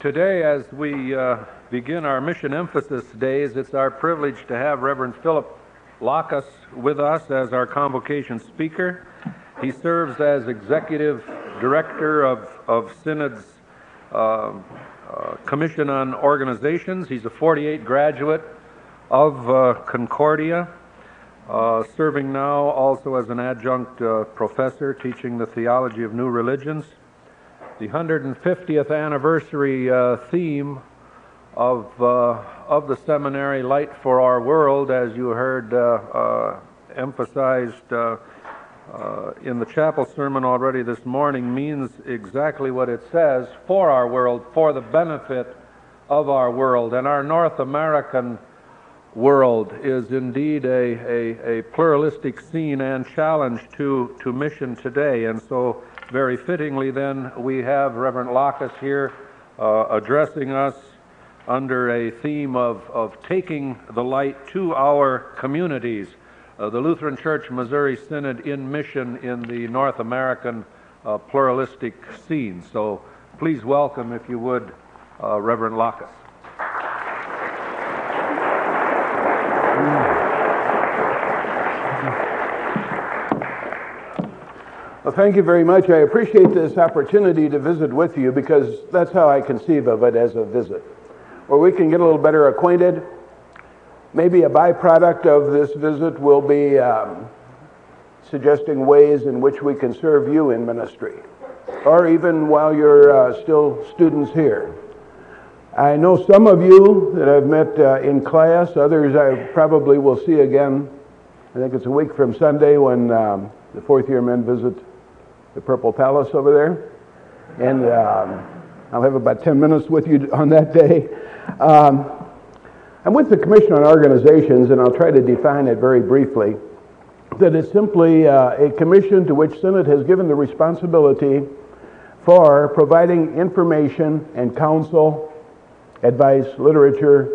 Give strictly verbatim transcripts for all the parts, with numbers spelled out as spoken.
Today, as we uh, begin our mission emphasis days, it's our privilege to have Reverend Philip Lockus with us as our convocation speaker. He serves as executive director of, of Synod's uh, uh, Commission on Organizations. He's a forty-eight graduate of uh, Concordia, uh, serving now also as an adjunct uh, professor teaching the theology of new religions. The one hundred fiftieth anniversary uh, theme of uh, of the seminary, Light for Our World, as you heard uh, uh, emphasized uh, uh, in the chapel sermon already this morning, means exactly what it says: for our world, for the benefit of our world. And our North American world is indeed a, a, a pluralistic scene and challenge to, to mission today. And so very fittingly then, we have Reverend Lockus here uh, addressing us under a theme of, of taking the light to our communities, uh, the Lutheran Church Missouri Synod in mission in the North American uh, pluralistic scene. So please welcome, if you would, uh, Reverend Lockus. Well, thank you very much. I appreciate this opportunity to visit with you, because that's how I conceive of it, as a visit, where we can get a little better acquainted. Maybe a byproduct of this visit will be um, suggesting ways in which we can serve you in ministry, or even while you're uh, still students here. I know some of you that I've met uh, in class, others I probably will see again. I think it's a week from Sunday when um, the fourth year men visit the Purple Palace over there. And um, I'll have about ten minutes with you on that day. Um, I'm with the Commission on Organizations, and I'll try to define it very briefly, that it's simply uh, a commission to which Synod has given the responsibility for providing information and counsel, advice, literature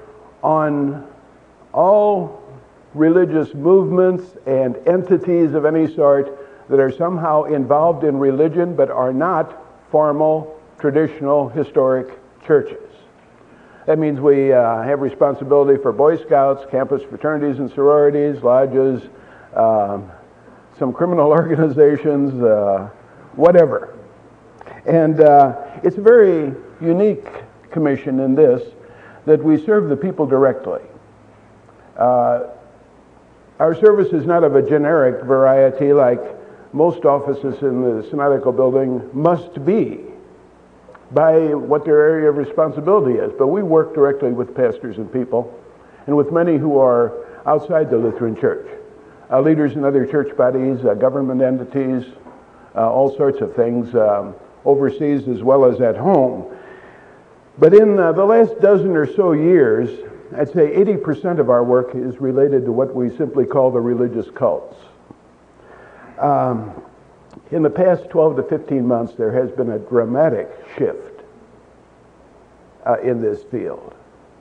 on all religious movements and entities of any sort that are somehow involved in religion but are not formal, traditional, historic churches. That means we uh, have responsibility for Boy Scouts, campus fraternities and sororities, lodges, um, some criminal organizations, uh, whatever. And uh, it's a very unique commission in this, that we serve the people directly. Uh, Our service is not of a generic variety like most offices in the synodical building must be by what their area of responsibility is. But we work directly with pastors and people, and with many who are outside the Lutheran Church, uh, leaders in other church bodies, uh, government entities, uh, all sorts of things, um, overseas as well as at home. But in uh, the last dozen or so years, I'd say eighty percent of our work is related to what we simply call the religious cults. Um, in the past twelve to fifteen months, there has been a dramatic shift uh, in this field.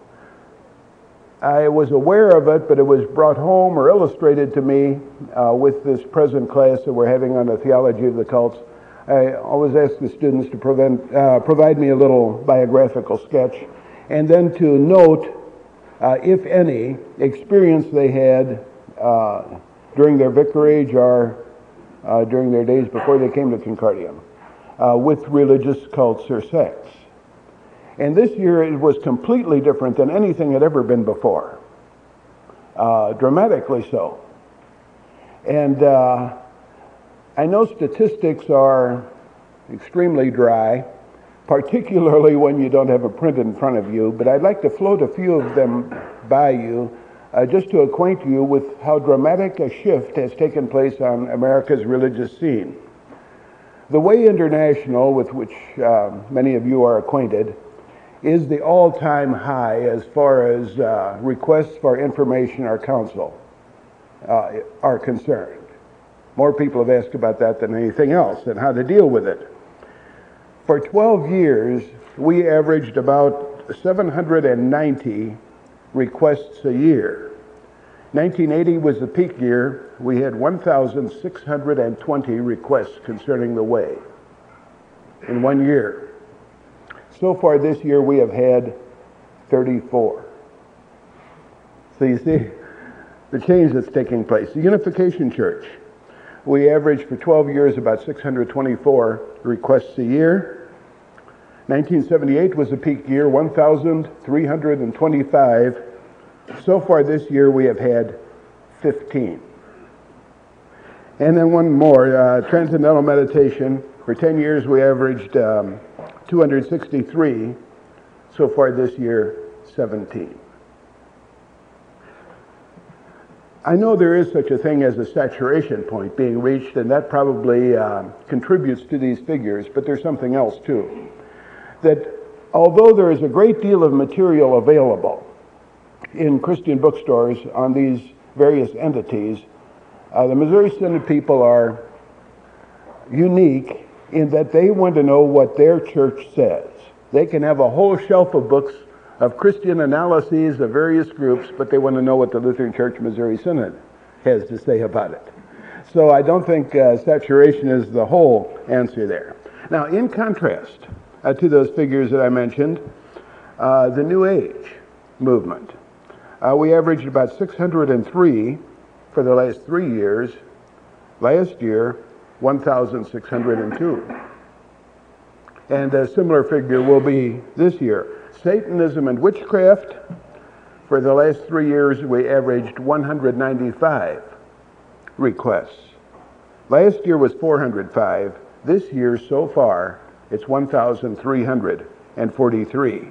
I was aware of it, but it was brought home or illustrated to me uh, with this present class that we're having on the theology of the cults. I always ask the students to prevent, uh, provide me a little biographical sketch, and then to note Uh, if any, experience they had uh, during their vicarage or uh, during their days before they came to Concordia uh, with religious cults or sects. And this year it was completely different than anything had ever been before, uh, dramatically so. And uh, I know statistics are extremely dry, particularly when you don't have a print in front of you, but I'd like to float a few of them by you uh, just to acquaint you with how dramatic a shift has taken place on America's religious scene. The Way International, with which uh, many of you are acquainted, is the all-time high as far as uh, requests for information or counsel uh, are concerned. More people have asked about that than anything else and how to deal with it. For twelve years, we averaged about seven hundred ninety requests a year. nineteen eighty was the peak year. We had one thousand six hundred twenty requests concerning the way in one year. so far this year we have had thirty-four. So you see the change that's taking place. The Unification Church, we averaged for twelve years about six hundred twenty-four requests a year. nineteen seventy-eight was a peak year, one thousand three hundred twenty-five. So far this year we have had fifteen. And then one more, uh, Transcendental Meditation. For ten years we averaged um, two hundred sixty-three. So far this year, seventeen. I know there is such a thing as a saturation point being reached, and that probably uh, contributes to these figures, but there's something else too. That although there is a great deal of material available in Christian bookstores on these various entities, uh, the Missouri Synod people are unique in that they want to know what their church says. They can have a whole shelf of books of Christian analyses of various groups, but they want to know what the Lutheran Church Missouri Synod has to say about it. So I don't think uh, saturation is the whole answer there. Now, in contrast uh, to those figures that I mentioned, uh, the New Age movement, uh, we averaged about six hundred three for the last three years. Last year, one thousand six hundred two. And a similar figure will be this year. Satanism and witchcraft, for the last three years we averaged one hundred ninety-five requests. Last year was four hundred five. This year so far it's one thousand three hundred forty-three.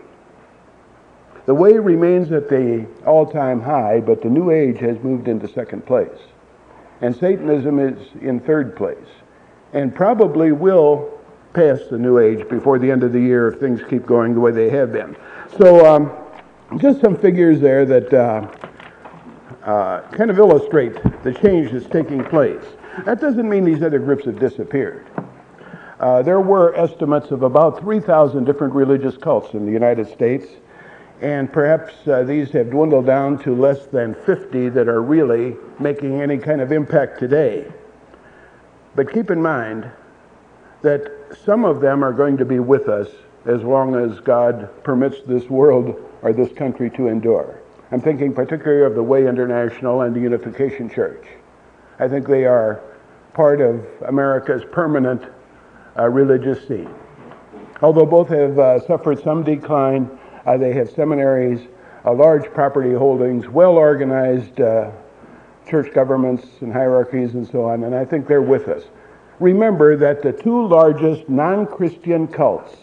The way remains at the all-time high, but the New Age has moved into second place. And Satanism is in third place, and probably will pass the New Age before the end of the year if things keep going the way they have been. So um, just some figures there that uh, uh, kind of illustrate the change that's taking place. That doesn't mean these other groups have disappeared. Uh, there were estimates of about three thousand different religious cults in the United States, and perhaps uh, these have dwindled down to less than fifty that are really making any kind of impact today. But keep in mind that some of them are going to be with us as long as God permits this world or this country to endure. I'm thinking particularly of the Way International and the Unification Church. I think they are part of America's permanent uh, religious scene. Although both have uh, suffered some decline, uh, they have seminaries, uh, large property holdings, well-organized uh, church governments and hierarchies and so on, and I think they're with us. Remember that the two largest non-Christian cults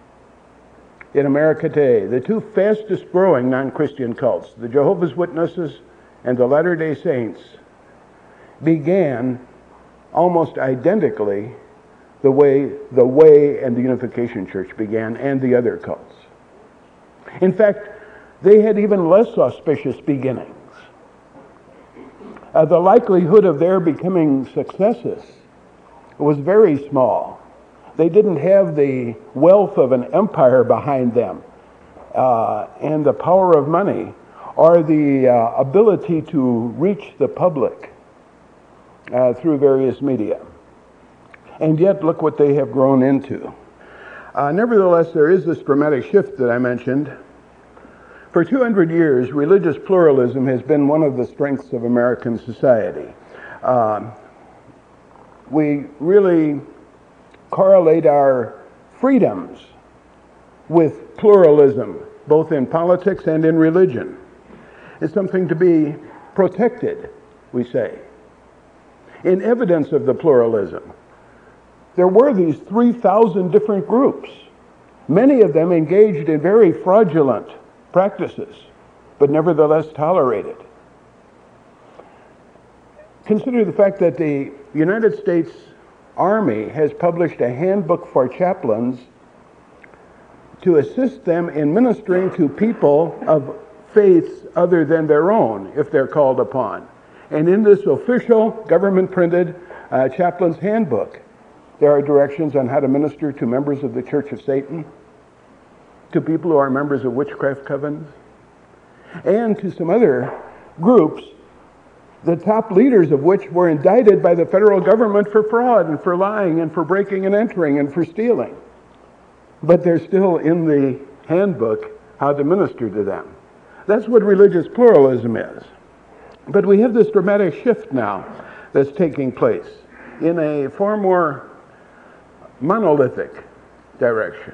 in America today, the two fastest growing non-Christian cults, the Jehovah's Witnesses and the Latter-day Saints, began almost identically the way the Way and the Unification Church began, and the other cults. In fact, they had even less auspicious beginnings. Uh, the likelihood of their becoming successes was very small. They didn't have the wealth of an empire behind them, uh, and the power of money, or the uh, ability to reach the public uh, through various media. And yet, look what they have grown into. Uh, nevertheless, there is this dramatic shift that I mentioned. For two hundred years, religious pluralism has been one of the strengths of American society. Uh, we really correlate our freedoms with pluralism, both in politics and in religion. It's something to be protected, we say. In evidence of the pluralism, there were these three thousand different groups, many of them engaged in very fraudulent practices, but nevertheless tolerated. Consider the fact that the United States Army has published a handbook for chaplains to assist them in ministering to people of faiths other than their own, if they're called upon. And in this official government-printed uh, chaplain's handbook, there are directions on how to minister to members of the Church of Satan, to people who are members of witchcraft covens, and to some other groups, the top leaders of which were indicted by the federal government for fraud and for lying and for breaking and entering and for stealing. but they're still in the handbook how to minister to them. That's what religious pluralism is. But we have this dramatic shift now that's taking place in a far more monolithic direction.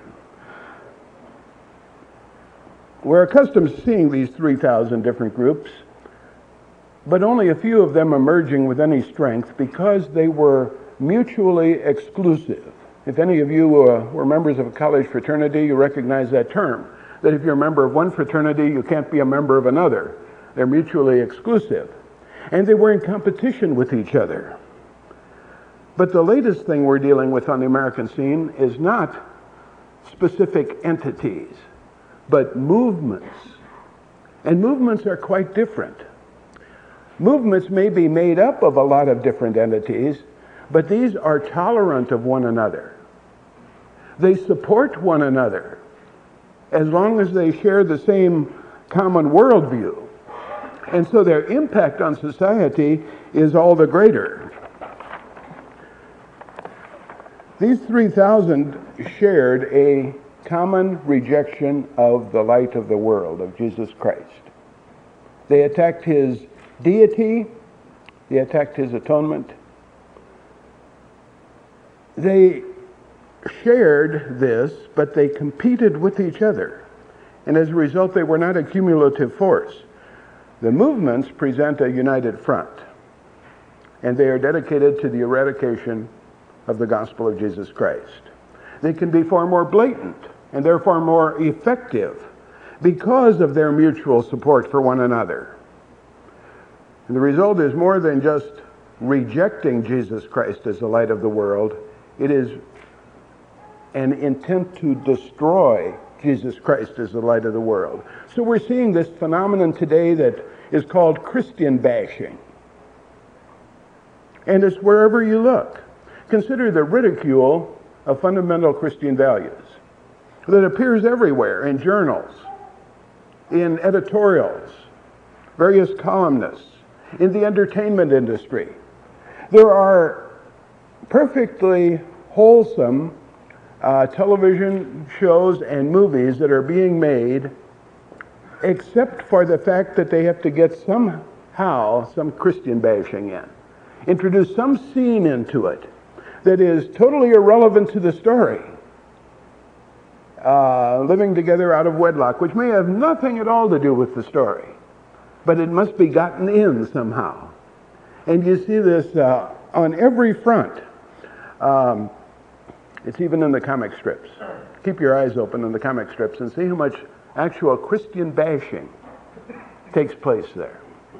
We're accustomed to seeing these three thousand different groups, but only a few of them emerging with any strength because they were mutually exclusive. If any of you uh, were members of a college fraternity, you recognize that term, that if you're a member of one fraternity, you can't be a member of another. They're mutually exclusive. And they were in competition with each other. But the latest thing we're dealing with on the American scene is not specific entities, but movements. And movements are quite different. Movements may be made up of a lot of different entities, but these are tolerant of one another. They support one another as long as they share the same common worldview. And so their impact on society is all the greater. These three thousand shared a common rejection of the light of the world, of Jesus Christ. They attacked his deity, they attacked his atonement. They shared this, but they competed with each other. And as a result, they were not a cumulative force. The movements present a united front, and they are dedicated to the eradication of the gospel of Jesus Christ. They can be far more blatant, and they're far more effective because of their mutual support for one another. And the result is more than just rejecting Jesus Christ as the light of the world. It is an intent to destroy Jesus Christ as the light of the world. So we're seeing this phenomenon today that is called Christian bashing. And it's wherever you look. Consider the ridicule of fundamental Christian values that appears everywhere in journals, in editorials, various columnists, in the entertainment industry. There are perfectly wholesome uh, television shows and movies that are being made, except for the fact that they have to get somehow some Christian bashing in. Introduce some scene into it that is totally irrelevant to the story. Uh, living together out of wedlock, which may have nothing at all to do with the story, but it must be gotten in somehow. And you see this uh, on every front. Um, it's even in the comic strips. Keep your eyes open in the comic strips and see how much actual Christian bashing takes place there.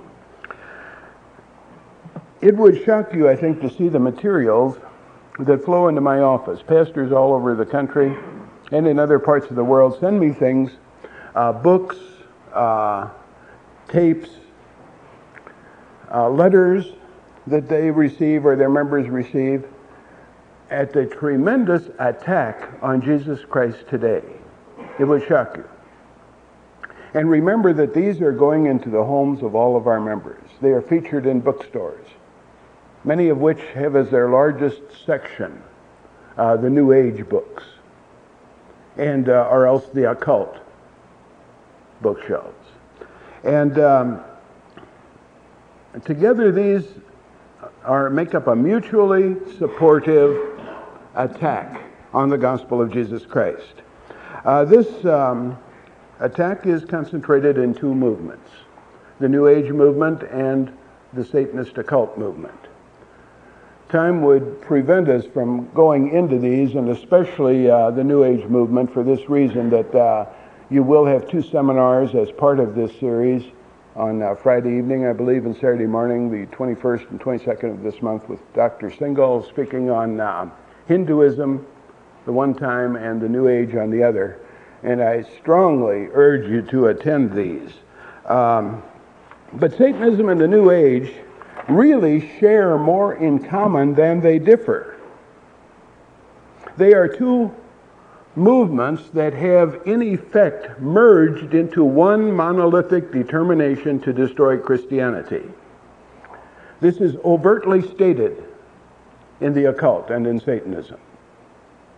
It would shock you, I think, to see the materials that flow into my office. Pastors all over the country and in other parts of the world send me things, uh, books, uh, tapes, uh, letters that they receive or their members receive at the tremendous attack on Jesus Christ today. It would shock you. And remember that these are going into the homes of all of our members. They are featured in bookstores, many of which have as their largest section uh, the New Age books, and uh, or else the occult bookshelves. And um, together these are make up a mutually supportive attack on the gospel of Jesus Christ. Uh, this um, attack is concentrated in two movements, the New Age movement and the Satanist occult movement. Time would prevent us from going into these, and especially uh, the New Age movement, for this reason that uh, you will have two seminars as part of this series on uh, Friday evening, I believe, and Saturday morning, the twenty-first and twenty-second of this month, with Doctor Singal speaking on uh, Hinduism the one time and the New Age on the other. And I strongly urge you to attend these. Um, but Satanism and the New Age really share more in common than they differ. They are two movements that have in effect merged into one monolithic determination to destroy Christianity. This is overtly stated in the occult and in Satanism.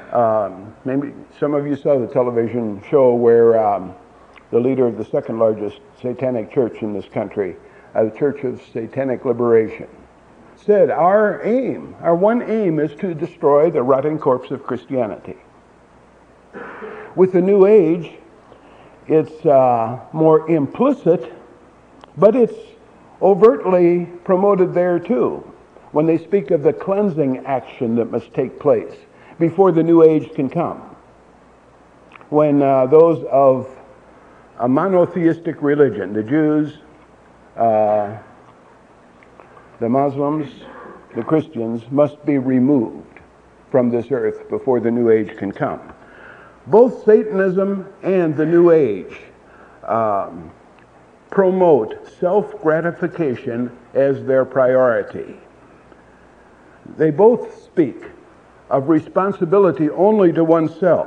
Um, maybe some of you saw the television show where um, the leader of the second largest satanic church in this country, uh, the Church of Satanic Liberation, said our aim, our one aim is to destroy the rotting corpse of Christianity. With the New Age, it's uh, more implicit, but it's overtly promoted there too, when they speak of the cleansing action that must take place before the New Age can come. When uh, those of a monotheistic religion, the Jews, uh, the Muslims, the Christians, must be removed from this earth before the New Age can come. Both Satanism and the New Age um, promote self-gratification as their priority. They both speak of responsibility only to oneself.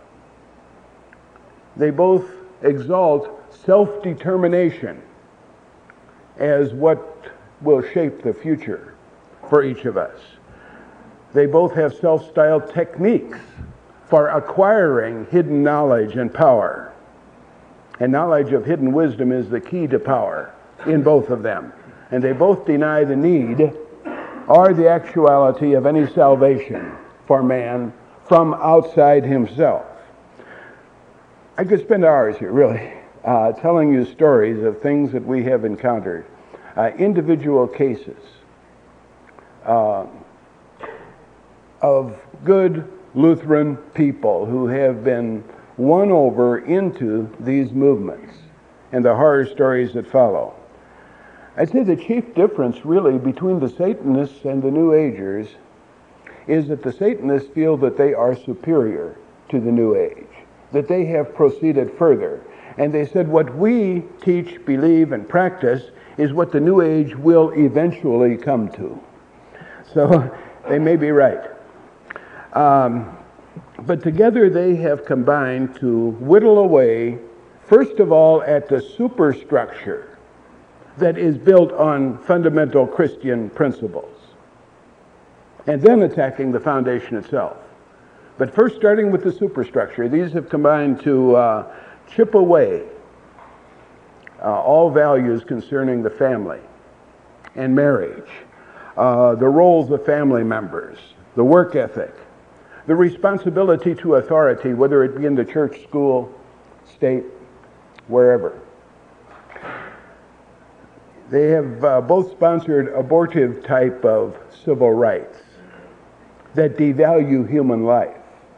They both exalt self-determination as what will shape the future for each of us. They both have self-styled techniques for acquiring hidden knowledge and power. And knowledge of hidden wisdom is the key to power in both of them. And they both deny the need or the actuality of any salvation for man from outside himself. I could spend hours here, really, uh, telling you stories of things that we have encountered, uh, individual cases uh, of good Lutheran people who have been won over into these movements and the horror stories that follow. I'd say the chief difference really between the Satanists and the New Agers is that the Satanists feel that they are superior to the New Age, that they have proceeded further. And they said what we teach, believe, and practice is what the New Age will eventually come to. So they may be right. Um, but together they have combined to whittle away, first of all, at the superstructure that is built on fundamental Christian principles, and then attacking the foundation itself. But first, starting with the superstructure, these have combined to uh, chip away uh, all values concerning the family and marriage, uh, the roles of family members, the work ethic, the responsibility to authority, whether it be in the church, school, state, wherever. They have uh, both sponsored abortive type of civil rights that devalue human life.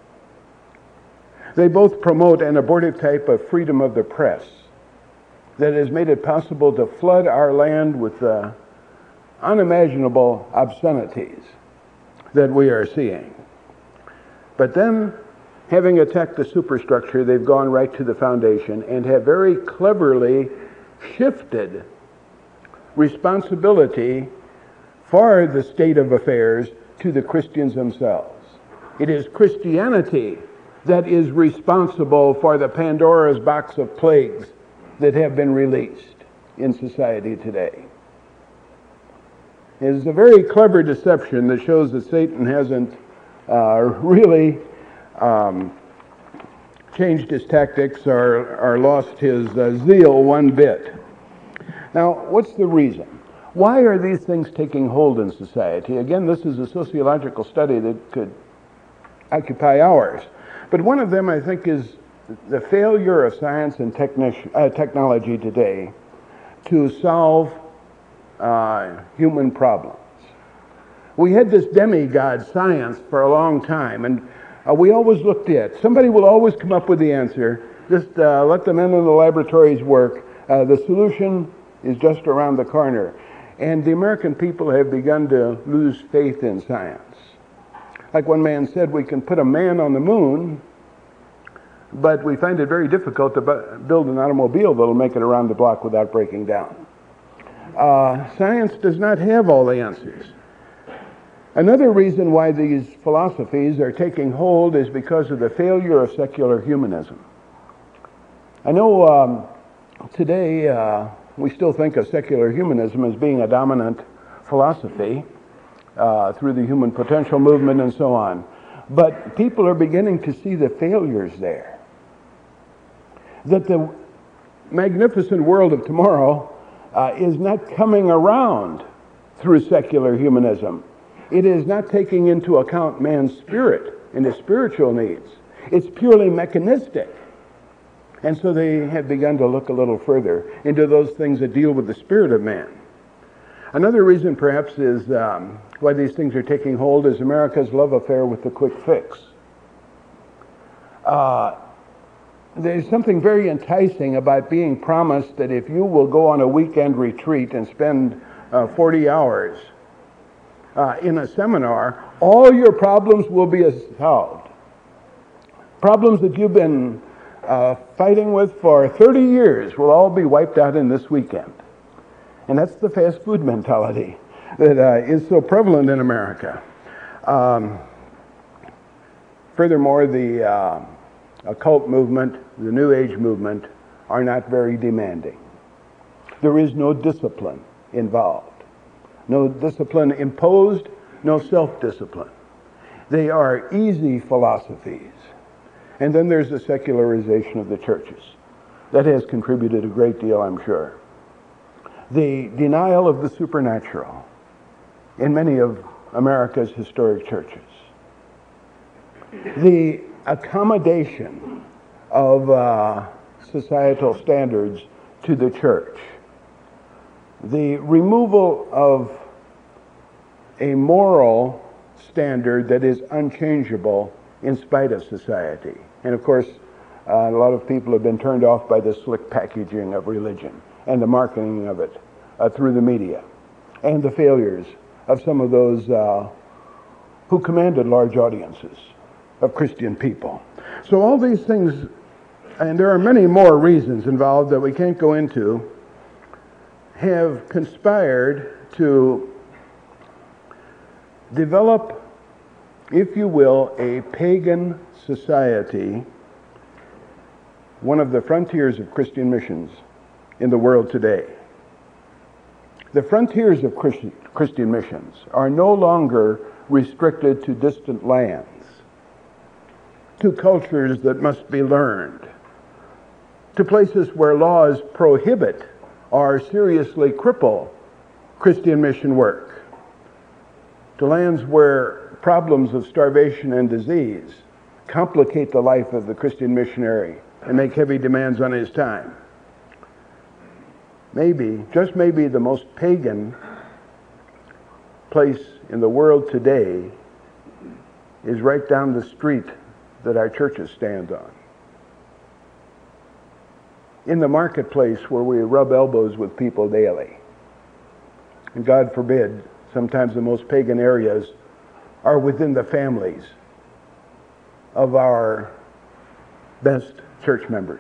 They both promote an abortive type of freedom of the press that has made it possible to flood our land with uh, unimaginable obscenities that we are seeing. But then, having attacked the superstructure, they've gone right to the foundation and have very cleverly shifted responsibility for the state of affairs to the Christians themselves. It is Christianity that is responsible for the Pandora's box of plagues that have been released in society today. It is a very clever deception that shows that Satan hasn't uh, really um, changed his tactics or, or lost his uh, zeal one bit. Now, what's the reason? Why are these things taking hold in society? Again, this is a sociological study that could occupy hours. But one of them, I think, is the failure of science and techni- uh, technology today to solve uh, human problems. We had this demigod science for a long time, and uh, we always looked at, somebody will always come up with the answer, just uh, let the men in the laboratories work, uh, the solution is just around the corner. And the American people have begun to lose faith in science. Like one man said, we can put a man on the moon, but we find it very difficult to bu- build an automobile that'll make it around the block without breaking down. Uh, science does not have all the answers. Another reason why these philosophies are taking hold is because of the failure of secular humanism. I know um, today uh, we still think of secular humanism as being a dominant philosophy uh, through the human potential movement and so on. But people are beginning to see the failures there. That the magnificent world of tomorrow uh, is not coming around through secular humanism. It is not taking into account man's spirit and his spiritual needs. It's purely mechanistic. And so they have begun to look a little further into those things that deal with the spirit of man. Another reason, perhaps, is um, why these things are taking hold is America's love affair with the quick fix. Uh, there's something very enticing about being promised that if you will go on a weekend retreat and spend uh, forty hours uh, in a seminar, all your problems will be solved. Problems that you've been uh, fighting with for thirty years will all be wiped out in this weekend. And that's the fast food mentality that uh, is so prevalent in America. Um, furthermore, the uh, occult movement, the New Age movement, are not very demanding. There is no discipline involved. No discipline imposed, no self-discipline. They are easy philosophies. And then there's the secularization of the churches. That has contributed a great deal, I'm sure. The denial of the supernatural in many of America's historic churches. The accommodation of uh, societal standards to the church. The removal of a moral standard that is unchangeable in spite of society. And of course, uh, a lot of people have been turned off by the slick packaging of religion and the marketing of it uh, through the media, and the failures of some of those uh, who commanded large audiences of Christian people. So all these things, and there are many more reasons involved that we can't go into, have conspired to develop, if you will, a pagan society, one of the frontiers of Christian missions in the world today. The frontiers of Christian, Christian missions are no longer restricted to distant lands, to cultures that must be learned, to places where laws prohibit or seriously cripple Christian mission work, to lands where problems of starvation and disease complicate the life of the Christian missionary and make heavy demands on his time. Maybe, just maybe, the most pagan place in the world today is right down the street that our churches stand on. In the marketplace where we rub elbows with people daily. And God forbid, sometimes the most pagan areas are within the families of our best church members.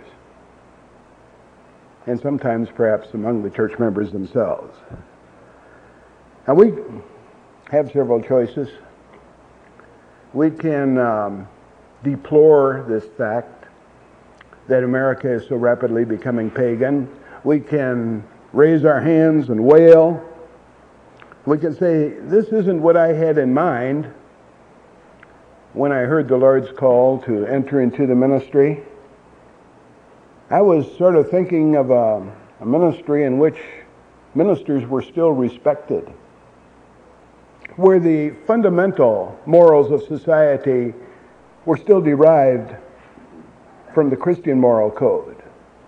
And sometimes perhaps among the church members themselves. Now we have several choices. We can um, deplore this fact that America is so rapidly becoming pagan. We can raise our hands and wail. We can say, this isn't what I had in mind when I heard the Lord's call to enter into the ministry. I was sort of thinking of a, a ministry in which ministers were still respected, where the fundamental morals of society were still derived from the Christian moral code,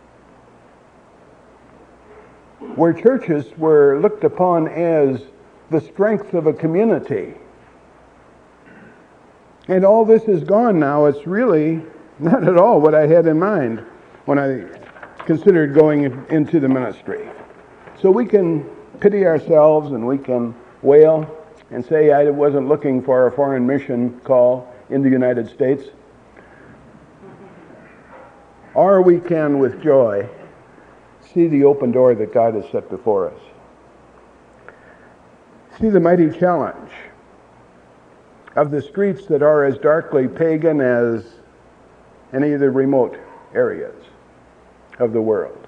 where churches were looked upon as the strength of a community. And all this is gone now. It's really not at all what I had in mind when I considered going into the ministry. So we can pity ourselves and we can wail and say, I wasn't looking for a foreign mission call in the United States. Or we can, with joy, see the open door that God has set before us. See the mighty challenge of the streets that are as darkly pagan as any of the remote areas of the world.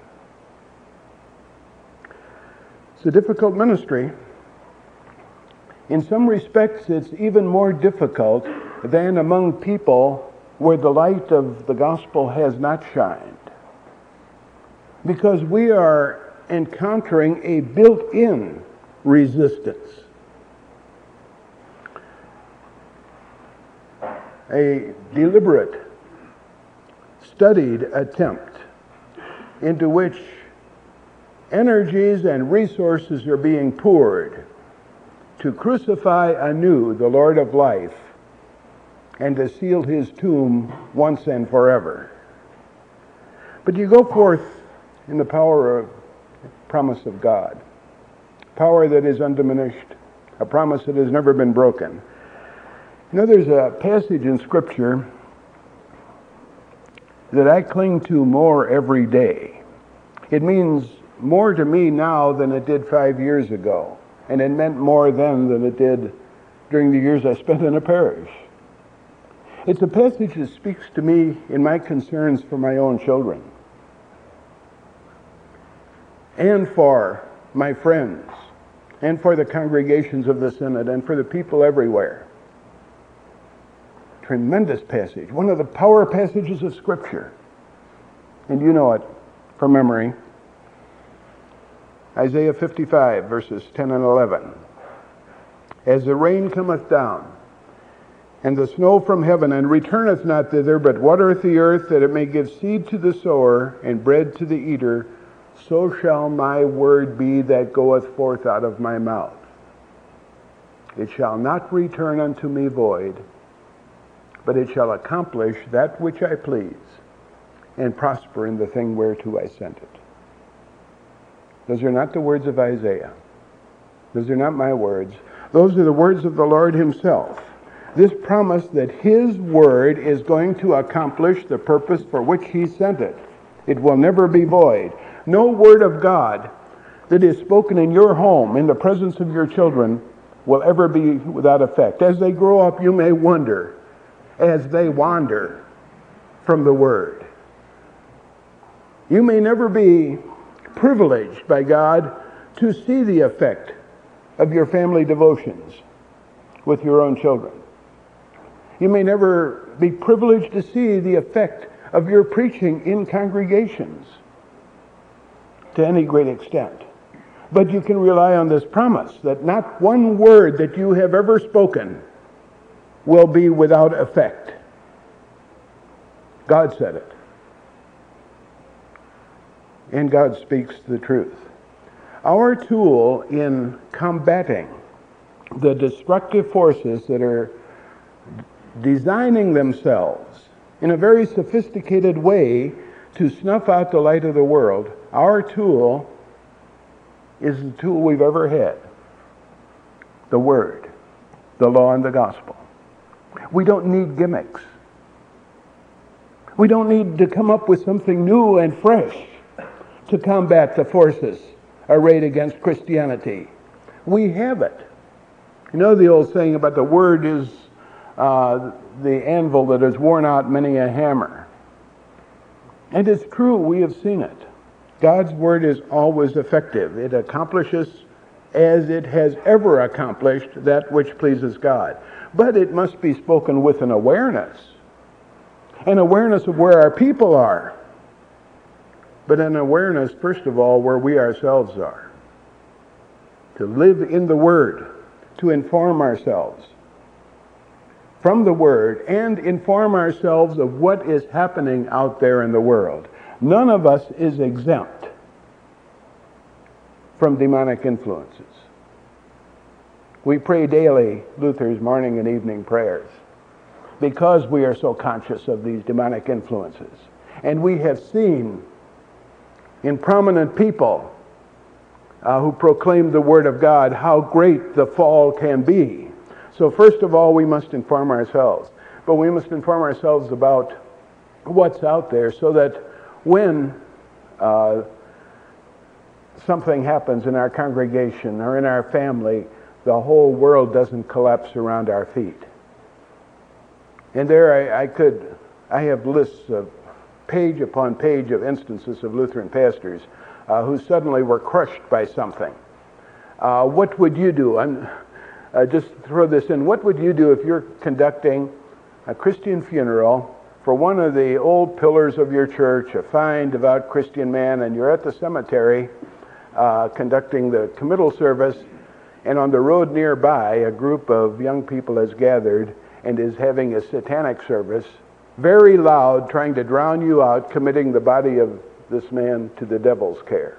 It's a difficult ministry. In some respects, it's even more difficult than among people where the light of the gospel has not shined. Because we are encountering a built-in resistance. A deliberate, studied attempt into which energies and resources are being poured to crucify anew the Lord of life and to seal his tomb once and forever. But you go forth in the power of promise of God, power that is undiminished, a promise that has never been broken. You know, there's a passage in Scripture that I cling to more every day. It means more to me now than it did five years ago, and it meant more then than it did during the years I spent in a parish. It's a passage that speaks to me in my concerns for my own children and for my friends and for the congregations of the Synod and for the people everywhere. Tremendous passage, one of the power passages of Scripture. And you know it from memory. Isaiah fifty-five, verses ten and eleven. As the rain cometh down, and the snow from heaven, and returneth not thither, but watereth the earth, that it may give seed to the sower, and bread to the eater, so shall my word be that goeth forth out of my mouth. It shall not return unto me void, but it shall accomplish that which I please, and prosper in the thing whereto I sent it. Those are not the words of Isaiah. Those are not my words. Those are the words of the Lord himself. This promise that his word is going to accomplish the purpose for which he sent it. It will never be void. No word of God that is spoken in your home, in the presence of your children, will ever be without effect. As they grow up, you may wonder, as they wander from the word. You may never be privileged by God to see the effect of your family devotions with your own children. You may never be privileged to see the effect of your preaching in congregations to any great extent. But you can rely on this promise that not one word that you have ever spoken will be without effect. God said it. And God speaks the truth. Our tool in combating the destructive forces that are designing themselves in a very sophisticated way to snuff out the light of the world, our tool is the tool we've ever had. The Word, the law, and the gospel. We don't need gimmicks. We don't need to come up with something new and fresh to combat the forces arrayed against Christianity. We have it. You know the old saying about the Word is uh, the anvil that has worn out many a hammer. And it's true, we have seen it. God's Word is always effective. It accomplishes, as it has ever accomplished, that which pleases God. But it must be spoken with an awareness. An awareness of where our people are. But an awareness, first of all, where we ourselves are. To live in the Word, to inform ourselves from the Word, and inform ourselves of what is happening out there in the world. None of us is exempt from demonic influences. We pray daily Luther's morning and evening prayers because we are so conscious of these demonic influences. And we have seen in prominent people uh, who proclaim the Word of God how great the fall can be. So first of all, we must inform ourselves. But we must inform ourselves about what's out there so that when uh, something happens in our congregation or in our family, the whole world doesn't collapse around our feet. And there I, I could, I have lists of page upon page of instances of Lutheran pastors uh, who suddenly were crushed by something. Uh, what would you do? I'm, uh, just throw this in. What would you do if you're conducting a Christian funeral for one of the old pillars of your church, a fine, devout Christian man, and you're at the cemetery uh, conducting the committal service, and on the road nearby, a group of young people has gathered and is having a satanic service, very loud, trying to drown you out, committing the body of this man to the devil's care.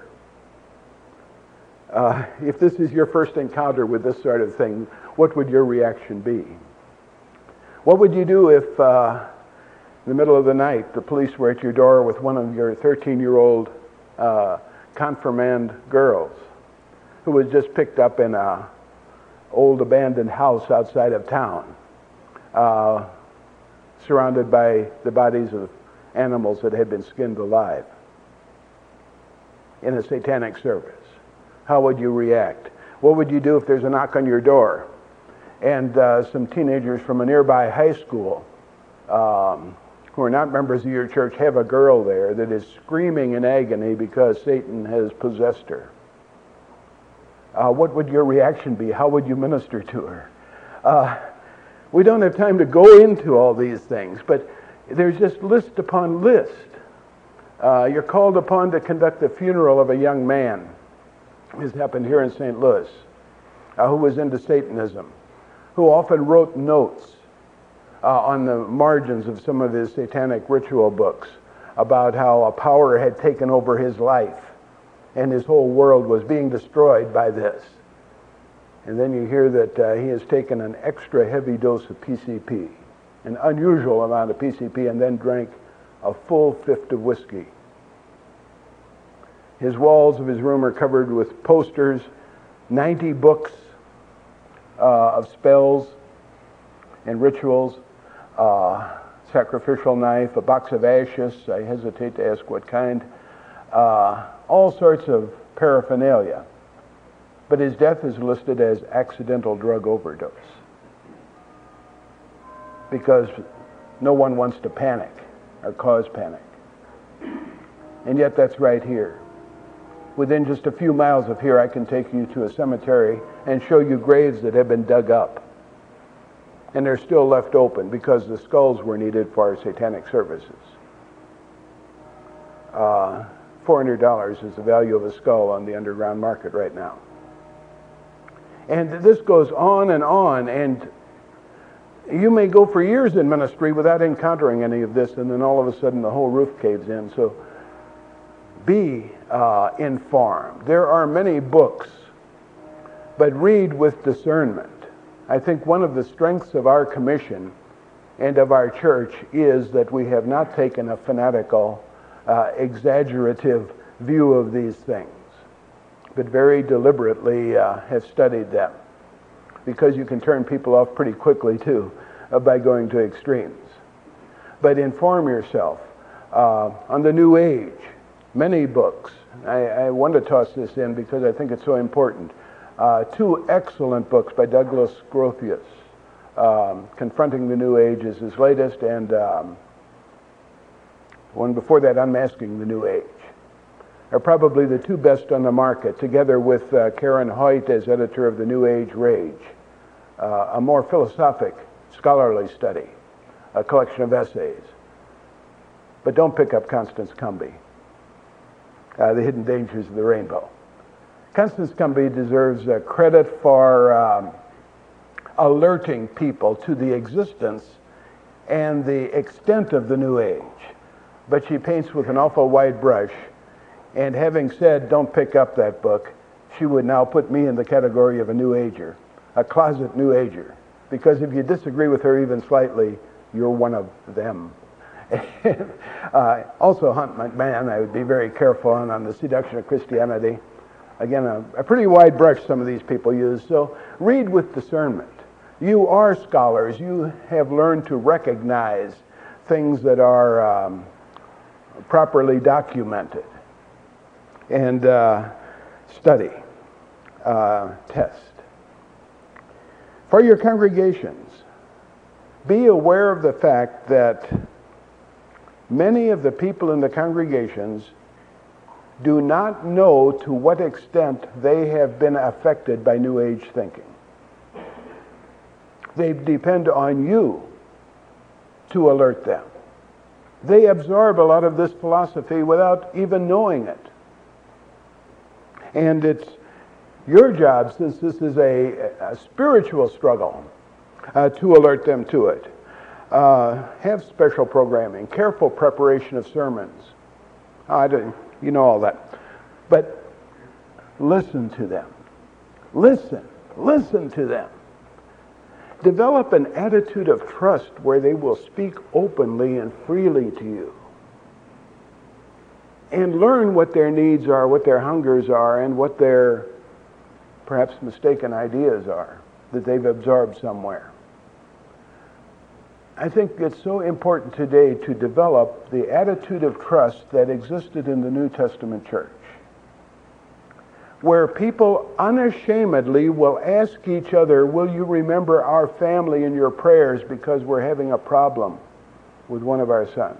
Uh, if this is your first encounter with this sort of thing, what would your reaction be? What would you do if, uh, in the middle of the night, the police were at your door with one of your thirteen-year-old uh, confirmand girls who was just picked up in a old abandoned house outside of town, uh, surrounded by the bodies of animals that had been skinned alive in a satanic service? How would you react? What would you do if there's a knock on your door and uh, some teenagers from a nearby high school um, who are not members of your church have a girl there that is screaming in agony because Satan has possessed her? Uh, what would your reaction be? How would you minister to her? Uh, we don't have time to go into all these things, but there's just list upon list. Uh, you're called upon to conduct the funeral of a young man. This happened here in Saint Louis, uh, who was into Satanism, who often wrote notes uh, on the margins of some of his satanic ritual books about how a power had taken over his life and his whole world was being destroyed by this. And then you hear that uh, he has taken an extra heavy dose of P C P, an unusual amount of P C P, and then drank a full fifth of whiskey. His walls of his room are covered with posters, ninety books uh, of spells and rituals, uh, sacrificial knife, a box of ashes, I hesitate to ask what kind, uh, all sorts of paraphernalia. But his death is listed as accidental drug overdose because no one wants to panic or cause panic. And yet that's right here. Within just a few miles of here, I can take you to a cemetery and show you graves that have been dug up. And they're still left open because the skulls were needed for our satanic services. Uh, four hundred dollars is the value of a skull on the underground market right now. And this goes on and on, and you may go for years in ministry without encountering any of this, and then all of a sudden the whole roof caves in. So be uh, informed. There are many books, but read with discernment. I think one of the strengths of our commission and of our church is that we have not taken a fanatical, uh, exaggerative view of these things, but very deliberately uh, have studied them, because you can turn people off pretty quickly too uh, by going to extremes. But inform yourself uh, on the New Age. Many books. I, I want to toss this in because I think it's so important. Uh, two excellent books by Douglas Gropius. Um, Confronting the New Age is his latest, and um, one before that, Unmasking the New Age, are probably the two best on the market, together with uh, Karen Hoyt as editor of the New Age Rage, uh, a more philosophic, scholarly study, a collection of essays. But don't pick up Constance Cumby. Uh, the Hidden Dangers of the Rainbow. Constance Cumby deserves uh, credit for um, alerting people to the existence and the extent of the New Age. But she paints with an awful wide brush, and having said don't pick up that book, she would now put me in the category of a New Ager, a closet New Ager, because if you disagree with her even slightly, you're one of them. uh, also, Hunt McMahon, I would be very careful on, on the seduction of Christianity. Again, a, a pretty wide brush some of these people use, so read with discernment. You are scholars. You have learned to recognize things that are um, properly documented. And uh, study, uh, test. For your congregations, be aware of the fact that many of the people in the congregations do not know to what extent they have been affected by New Age thinking. They depend on you to alert them. They absorb a lot of this philosophy without even knowing it. And it's your job, since this is a, a spiritual struggle, uh, to alert them to it. Uh, have special programming, careful preparation of sermons. I don't, you know all that. But listen to them. Listen. Listen to them. Develop an attitude of trust where they will speak openly and freely to you. And learn what their needs are, what their hungers are, and what their perhaps mistaken ideas are that they've absorbed somewhere. I think it's so important today to develop the attitude of trust that existed in the New Testament church, where people unashamedly will ask each other, will you remember our family in your prayers because we're having a problem with one of our sons?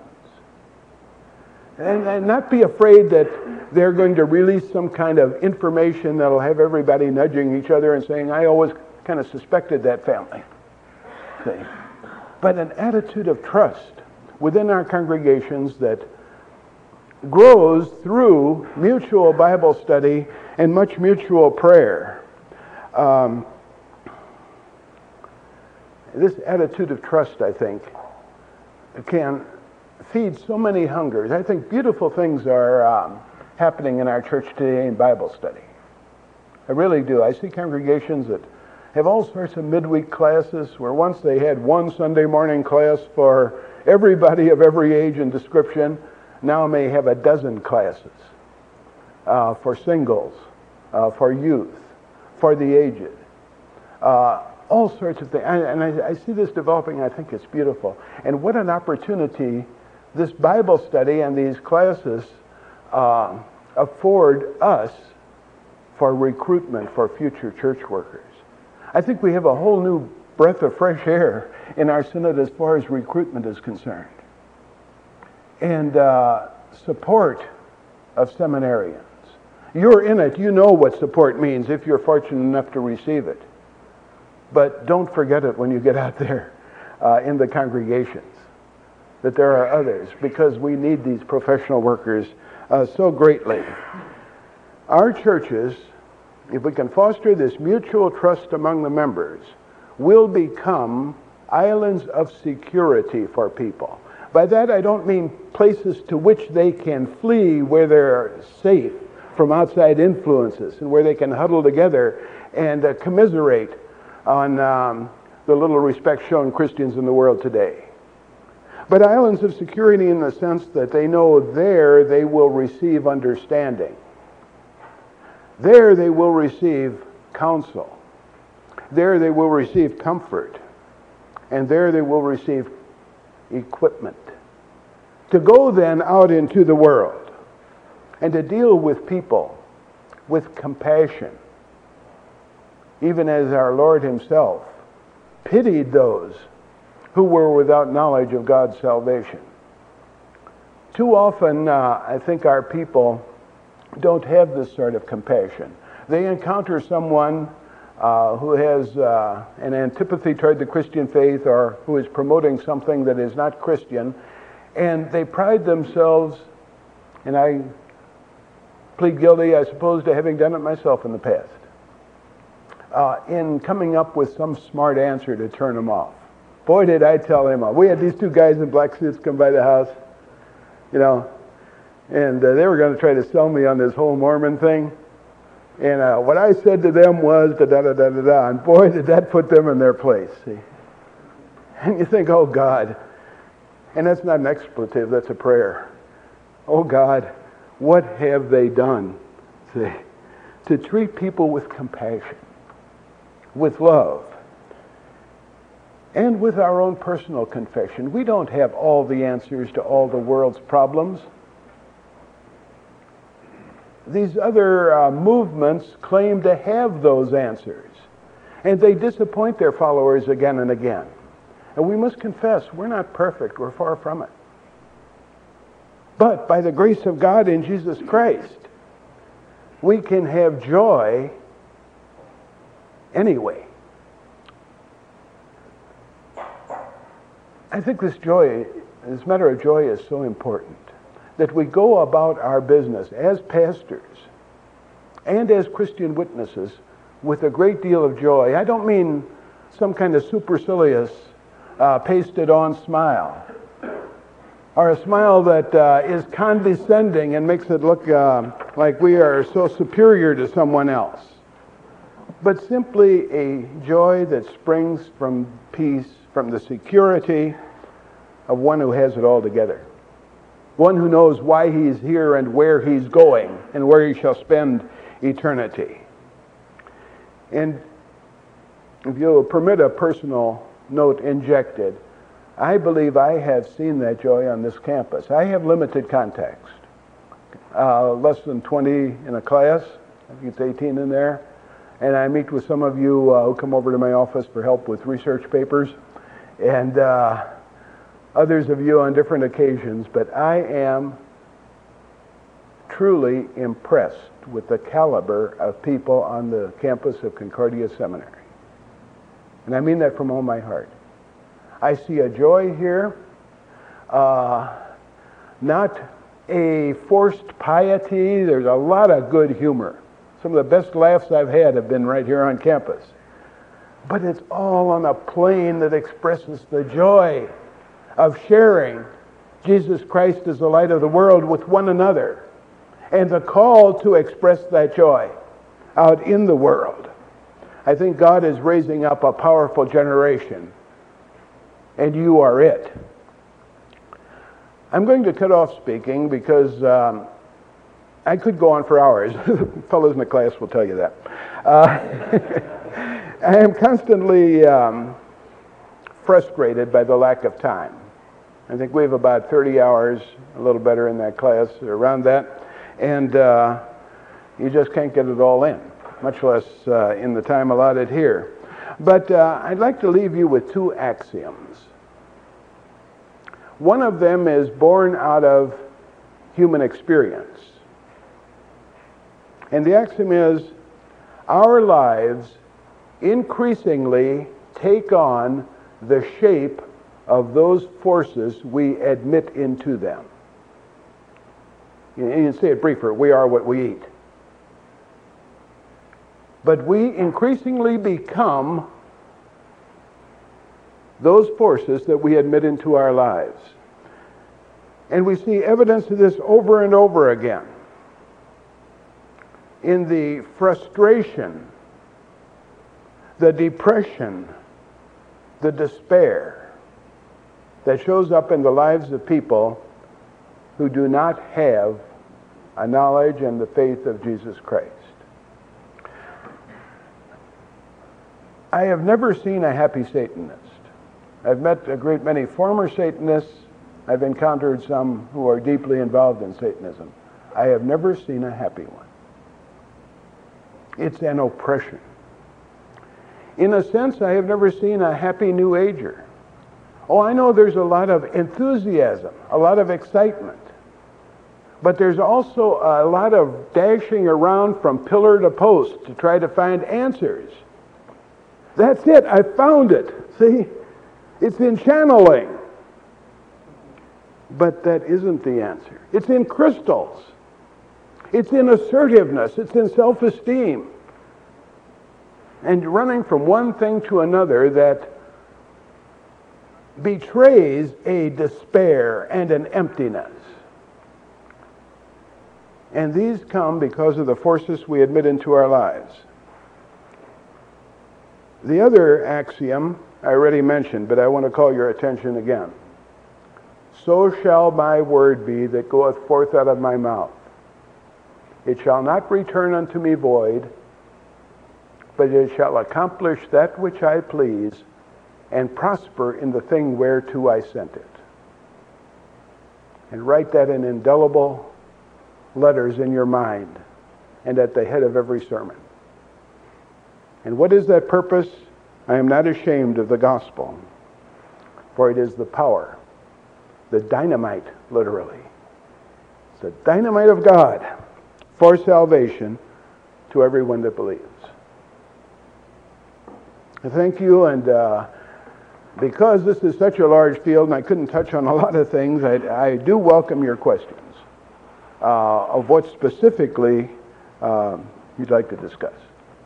And, and not be afraid that they're going to release some kind of information that'll have everybody nudging each other and saying, I always kind of suspected that family. See? But an attitude of trust within our congregations that grows through mutual Bible study and much mutual prayer. Um, this attitude of trust, I think, can feed so many hungers. I think beautiful things are um, happening in our church today in Bible study. I really do. I see congregations that have all sorts of midweek classes where once they had one Sunday morning class for everybody of every age and description, now may have a dozen classes uh, for singles, uh, for youth, for the aged, uh, all sorts of things. And, and I, I see this developing. I think it's beautiful. And what an opportunity this Bible study and these classes uh, afford us for recruitment for future church workers. I think we have a whole new breath of fresh air in our synod as far as recruitment is concerned. And uh, support of seminarians. You're in it. You know what support means if you're fortunate enough to receive it. But don't forget it when you get out there uh, in the congregations, that there are others, because we need these professional workers uh, so greatly. Our churches, if we can foster this mutual trust among the members, will become islands of security for people. By that I don't mean places to which they can flee where they're safe from outside influences and where they can huddle together and uh, commiserate on um, the little respect shown Christians in the world today. But islands of security in the sense that they know there they will receive understanding. There they will receive counsel. There they will receive comfort. And there they will receive equipment. To go then out into the world and to deal with people with compassion, even as our Lord himself pitied those who were without knowledge of God's salvation. Too often, uh, I think our people don't have this sort of compassion. They encounter someone uh, who has uh, an antipathy toward the Christian faith or who is promoting something that is not Christian, and they pride themselves, and I plead guilty, I suppose, to having done it myself in the past, uh, in coming up with some smart answer to turn them off. Boy, did I tell him off. We had these two guys in black suits come by the house, you know, and uh, they were going to try to sell me on this whole Mormon thing. And uh, what I said to them was da da da da da da. And boy, did that put them in their place. See? And you think, oh God. And that's not an expletive, that's a prayer. Oh God, what have they done? See? To treat people with compassion, with love, and with our own personal confession. We don't have all the answers to all the world's problems. These other uh, movements claim to have those answers, and they disappoint their followers again and again. And we must confess, we're not perfect, we're far from it. But by the grace of God in Jesus Christ, we can have joy anyway. I think this joy, this matter of joy is so important, that we go about our business as pastors and as Christian witnesses with a great deal of joy. I don't mean some kind of supercilious, uh, pasted on smile, or a smile that uh, is condescending and makes it look uh, like we are so superior to someone else, but simply a joy that springs from peace, from the security of one who has it all together, one who knows why he's here and where he's going and where he shall spend eternity. And if you'll permit a personal note injected, I believe I have seen that joy on this campus. I have limited context, uh, less than twenty in a class. I think it's eighteen in there. And I meet with some of you uh, who come over to my office for help with research papers, and uh, others of you on different occasions. But I am truly impressed with the caliber of people on the campus of Concordia Seminary. And I mean that from all my heart. I see a joy here, uh, not a forced piety. There's a lot of good humor. Some of the best laughs I've had have been right here on campus. But it's all on a plane that expresses the joy of sharing Jesus Christ as the light of the world with one another, and the call to express that joy out in the world. I think God is raising up a powerful generation, and you are it. I'm going to cut off speaking because um, I could go on for hours. Fellows in the class will tell you that. Uh, I am constantly um, frustrated by the lack of time. I think we have about thirty hours, a little better in that class, around that. And uh, you just can't get it all in, much less uh, in the time allotted here. But uh, I'd like to leave you with two axioms. One of them is born out of human experience. And the axiom is, our lives increasingly take on the shape of those forces we admit into them. You can say it briefer, we are what we eat. But we increasingly become those forces that we admit into our lives. And we see evidence of this over and over again in the frustration, the depression, the despair that shows up in the lives of people who do not have a knowledge and the faith of Jesus Christ. I have never seen a happy Satanist. I've met a great many former Satanists. I've encountered some who are deeply involved in Satanism. I have never seen a happy one. It's an oppression. In a sense, I have never seen a happy New Ager. Oh, I know there's a lot of enthusiasm, a lot of excitement. But there's also a lot of dashing around from pillar to post to try to find answers. That's it, I found it. See? It's in channeling. But that isn't the answer. It's in crystals. It's in assertiveness. It's in self-esteem. And running from one thing to another that betrays a despair and an emptiness. And these come because of the forces we admit into our lives. The other axiom I already mentioned, but I want to call your attention again. So shall my word be that goeth forth out of my mouth. It shall not return unto me void, but it shall accomplish that which I please, and prosper in the thing whereto I sent it. And write that in indelible letters in your mind and at the head of every sermon. And what is that purpose? I am not ashamed of the gospel, for it is the power, the dynamite, literally. It's the dynamite of God for salvation to everyone that believes. I thank you, and uh, because this is such a large field and I couldn't touch on a lot of things, I, I do welcome your questions uh, of what specifically um, you'd like to discuss.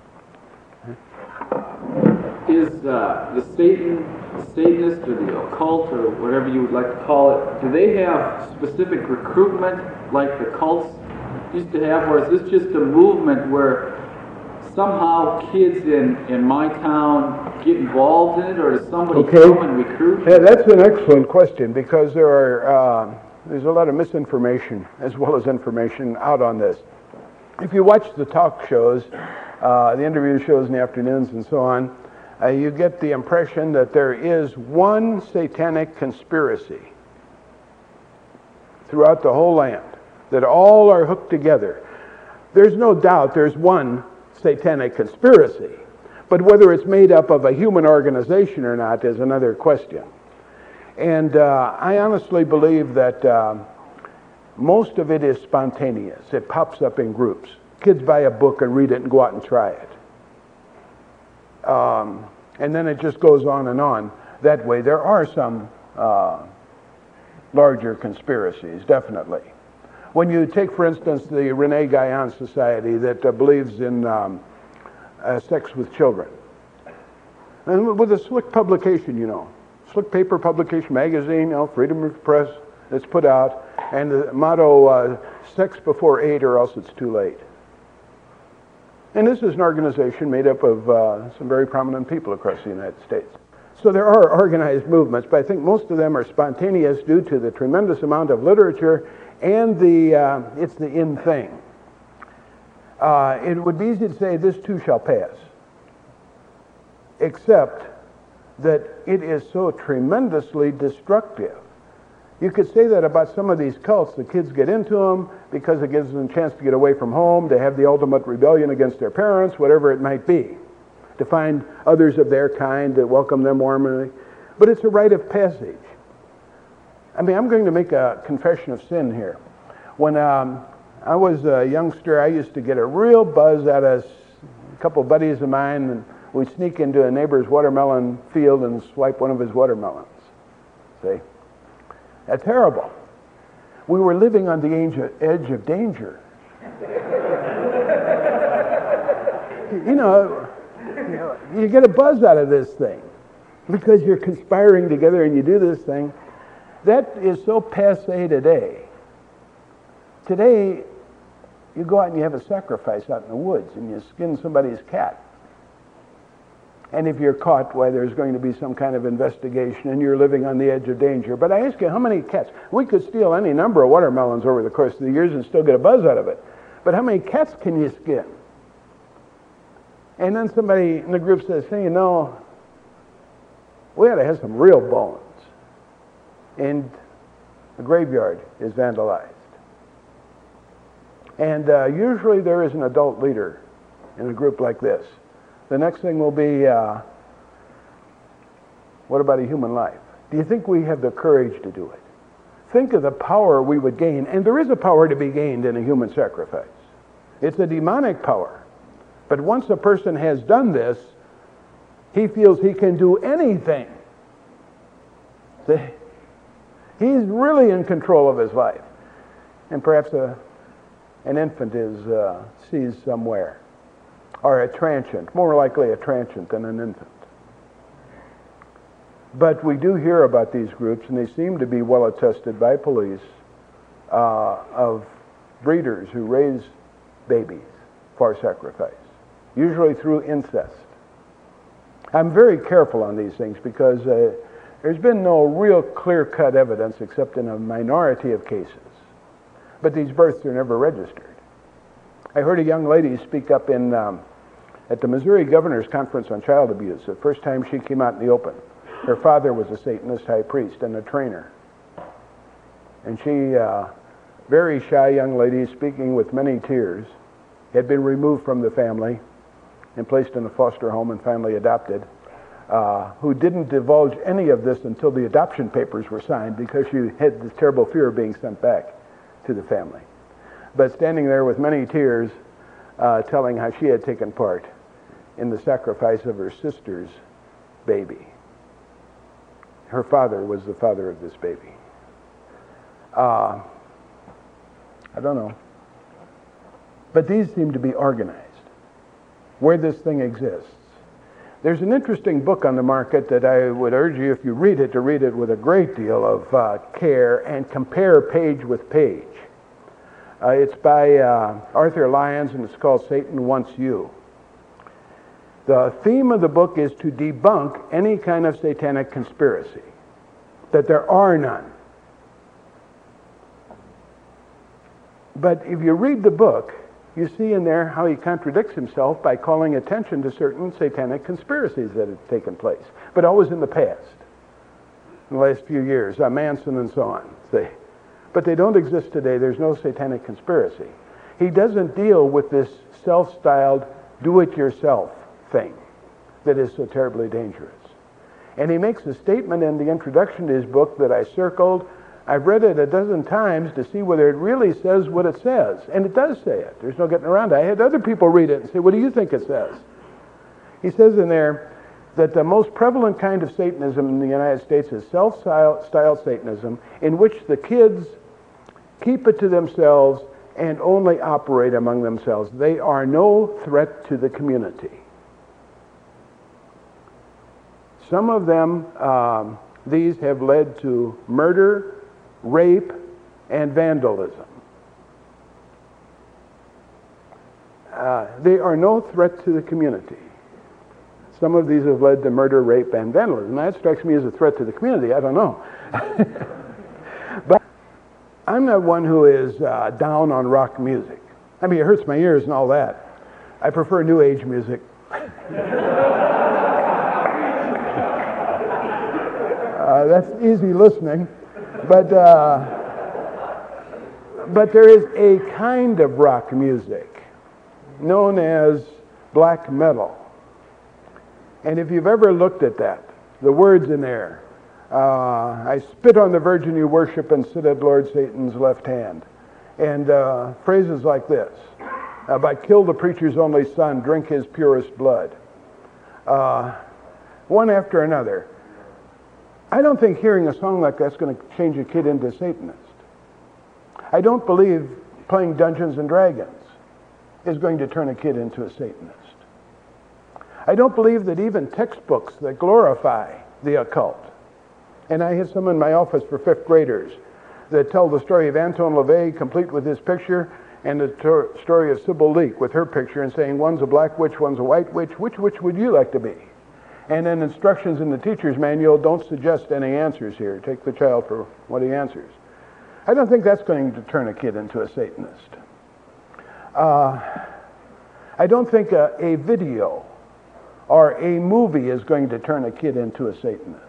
Is uh, the Satan, Satanist or the occult or whatever you would like to call it, do they have specific recruitment like the cults used to have, or is this just a movement where somehow kids in, in my town get involved in it, or does somebody Okay. come and recruit? Yeah, that's an excellent question, because there are uh, there's a lot of misinformation as well as information out on this. If you watch the talk shows, uh, the interview shows in the afternoons and so on, uh, you get the impression that there is one satanic conspiracy throughout the whole land, that all are hooked together. There's no doubt there's one satanic conspiracy, but whether it's made up of a human organization or not is another question. And uh, I honestly believe that uh, most of it is spontaneous. It pops up in groups. Kids buy a book and read it and go out and try it. Um, and then it just goes on and on that way. There are some uh, larger conspiracies, definitely. When you take, for instance, the Rene Guyon Society that uh, believes in um, uh, sex with children, and with a slick publication, you know, slick paper publication, magazine, you know, freedom of press, that's put out, and the motto, uh, sex before eight or else it's too late. And this is an organization made up of uh, some very prominent people across the United States. So there are organized movements, but I think most of them are spontaneous due to the tremendous amount of literature and the, uh, it's the in thing. Uh, it would be easy to say this too shall pass, except that it is so tremendously destructive. You could say that about some of these cults. The kids get into them because it gives them a chance to get away from home, to have the ultimate rebellion against their parents, whatever it might be, to find others of their kind that welcome them warmly. But it's a rite of passage. I mean, I'm going to make a confession of sin here. When um, I was a youngster, I used to get a real buzz out of a couple of buddies of mine, and we'd sneak into a neighbor's watermelon field and swipe one of his watermelons. See? That's terrible. We were living on the edge of danger. you, know, you know, you get a buzz out of this thing because you're conspiring together and you do this thing. That is so passé today. Today, you go out and you have a sacrifice out in the woods and you skin somebody's cat. And if you're caught, why, there's going to be some kind of investigation and you're living on the edge of danger. But I ask you, how many cats? We could steal any number of watermelons over the course of the years and still get a buzz out of it. But how many cats can you skin? And then somebody in the group says, hey, you know, we ought to have some real bones. And the graveyard is vandalized. And uh, usually there is an adult leader in a group like this. The next thing will be, uh, what about a human life? Do you think we have the courage to do it? Think of the power we would gain, and there is a power to be gained in a human sacrifice. It's a demonic power. But once a person has done this, he feels he can do anything. See? He's really in control of his life. And perhaps a, an infant is uh, seized somewhere. Or a transient, more likely a transient than an infant. But we do hear about these groups, and they seem to be well attested by police, uh, of breeders who raise babies for sacrifice, usually through incest. I'm very careful on these things because uh, there's been no real clear-cut evidence except in a minority of cases. But these births are never registered. I heard a young lady speak up in um, at the Missouri Governor's Conference on Child Abuse, the first time she came out in the open. Her father was a Satanist high priest and a trainer. And she, uh, very shy young lady, speaking with many tears, had been removed from the family and placed in a foster home and finally adopted, uh, who didn't divulge any of this until the adoption papers were signed because she had this terrible fear of being sent back to the family. But standing there with many tears, uh, telling how she had taken part in the sacrifice of her sister's baby. her father was the father of this baby. Uh, I don't know. But these seem to be organized, where this thing exists. There's an interesting book on the market that I would urge you, if you read it, to read it with a great deal of uh, care and compare page with page. Uh, it's by uh, Arthur Lyons, and it's called Satan Wants You. The theme of the book is to debunk any kind of satanic conspiracy, that there are none. But if you read the book, you see in there how he contradicts himself by calling attention to certain satanic conspiracies that have taken place, but always in the past, in the last few years, uh, Manson and so on. They, but they don't exist today. There's no satanic conspiracy. He doesn't deal with this self-styled do-it-yourself thing that is so terribly dangerous. And he makes a statement in the introduction to his book that I circled. I've read it a dozen times to see whether it really says what it says. And it does say it. There's no getting around it. I had other people read it and say, what do you think it says? He says in there that the most prevalent kind of Satanism in the United States is self-styled Satanism, in which the kids keep it to themselves and only operate among themselves. They are no threat to the community. Some of them, um, these have led to murder, rape, and vandalism. Uh, they are no threat to the community. Some of these have led to murder, rape, and vandalism. That strikes me as a threat to the community. I don't know. But I'm not one who is uh, down on rock music. I mean, it hurts my ears and all that. I prefer New Age music. Uh, that's easy listening, but uh, but there is a kind of rock music known as black metal, and if you've ever looked at that, the words in there, uh, I spit on the virgin you worship and sit at Lord Satan's left hand, and uh, phrases like this, uh, by kill the preacher's only son, drink his purest blood, uh, one after another. I don't think hearing a song like that's going to change a kid into a Satanist. I don't believe playing Dungeons and Dragons is going to turn a kid into a Satanist. I don't believe that even textbooks that glorify the occult, and I had some in my office for fifth graders that tell the story of Anton LaVey complete with his picture, and the tor- story of Sybil Leek with her picture, and saying one's a black witch, one's a white witch, which witch would you like to be? And then instructions in the teacher's manual, don't suggest any answers here. Take the child for what he answers. I don't think that's going to turn a kid into a Satanist. Uh, I don't think a, a video or a movie is going to turn a kid into a Satanist.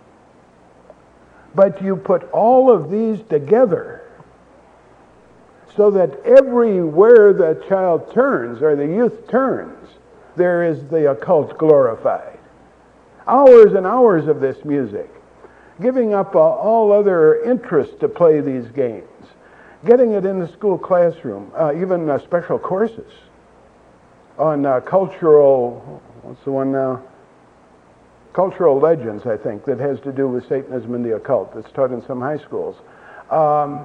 But you put all of these together so that everywhere the child turns or the youth turns, there is the occult glorified. Hours and hours of this music, giving up uh, all other interest to play these games, getting it in the school classroom, uh, even uh, special courses on uh, cultural, what's the one now? Cultural legends, I think, that has to do with Satanism and the occult. That's taught in some high schools. Um,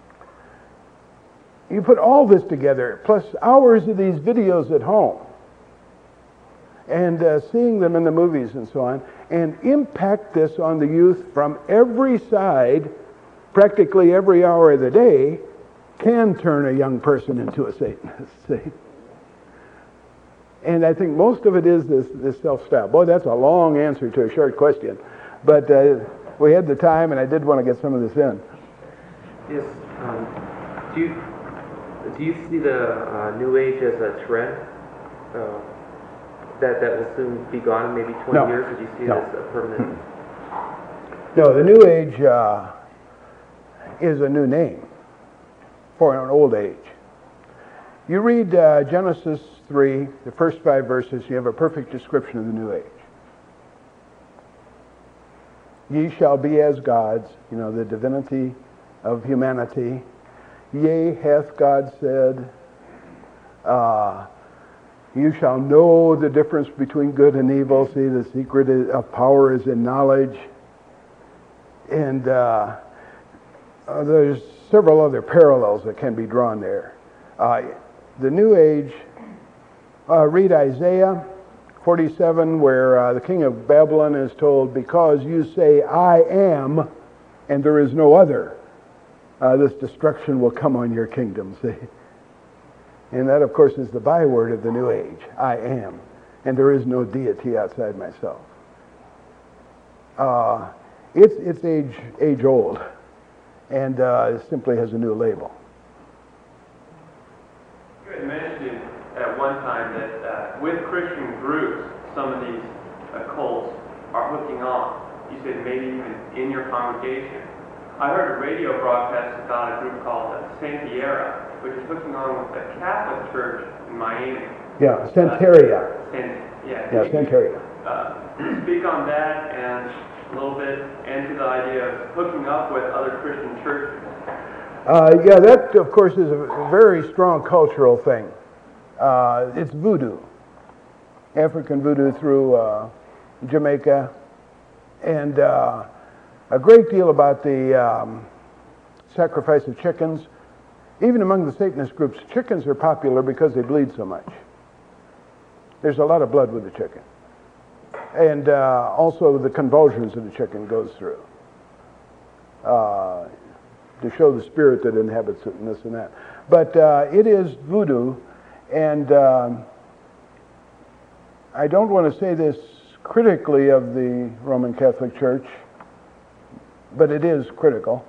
you put all this together, plus hours of these videos at home, and uh, seeing them in the movies and so on, and impact this on the youth from every side, practically every hour of the day, can turn a young person into a Satanist. See? And I think most of it is this, this self-style. Boy, that's a long answer to a short question. But uh, we had the time, and I did want to get some of this in. Yes. Um, do you do you see the uh, New Age as a trend? Uh, That, that will soon be gone in maybe twenty No. years? Or do you see No. it as a permanent? No, the New Age uh, is a new name for an old age. You read uh, Genesis three, the first five verses, you have a perfect description of the New Age. Ye shall be as gods, you know, the divinity of humanity. Yea, hath God said. Uh, You shall know the difference between good and evil. See, the secret of power is in knowledge. And uh, uh, there's several other parallels that can be drawn there. Uh, the New Age, uh, read Isaiah forty-seven, where uh, the king of Babylon is told, because you say, I am, and there is no other, uh, this destruction will come on your kingdom. See? And that, of course, is the byword of the New Age, I am. And there is no deity outside myself. Uh, it's it's age, age old, and uh, it simply has a new label. You had mentioned at one time that uh, with Christian groups, some of these uh, cults are hooking on. You said maybe even in your congregation. I heard a radio broadcast about a group called uh, Santiera, which is hooking on with the Catholic Church in Miami. Yeah, Santeria. Uh, San, yeah, Yeah, Santeria. Uh, speak on that and a little bit into the idea of hooking up with other Christian churches. Uh, yeah, that, of course, is a very strong cultural thing. Uh, it's voodoo, African voodoo through uh, Jamaica, and uh, a great deal about the um, sacrifice of chickens. Even among the Satanist groups, chickens are popular because they bleed so much. There's a lot of blood with the chicken. And uh, also the convulsions that the chicken goes through uh, to show the spirit that inhabits it and this and that. But uh, it is voodoo, and um, I don't want to say this critically of the Roman Catholic Church, but it is critical.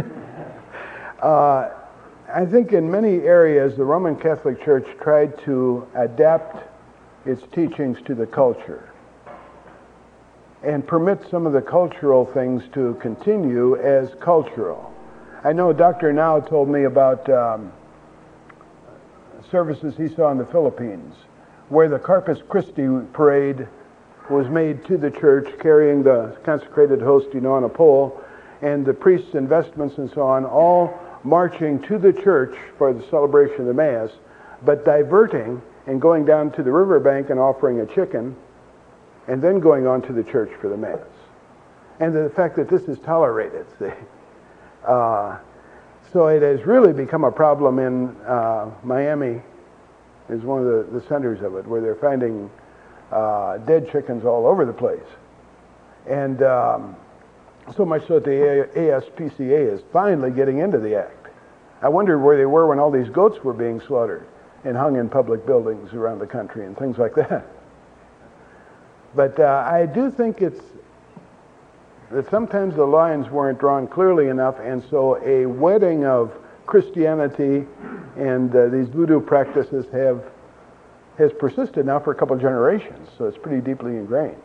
uh, I think in many areas the Roman Catholic Church tried to adapt its teachings to the culture and permit some of the cultural things to continue as cultural. I know Doctor Now told me about um, services he saw in the Philippines where the Corpus Christi parade was made to the church carrying the consecrated host, you know, on a pole, and the priests' and vestments and so on, all marching to the church for the celebration of the Mass, but diverting and going down to the riverbank and offering a chicken, and then going on to the church for the Mass. And the fact that this is tolerated, see. Uh, so it has really become a problem in uh, Miami, is one of the, the centers of it, where they're finding uh, dead chickens all over the place. And um, so much so that the A S P C A is finally getting into the act. I wondered where they were when all these goats were being slaughtered and hung in public buildings around the country and things like that. But uh, I do think it's that sometimes the lines weren't drawn clearly enough, and so a wedding of Christianity and uh, these voodoo practices have has persisted now for a couple of generations, so it's pretty deeply ingrained.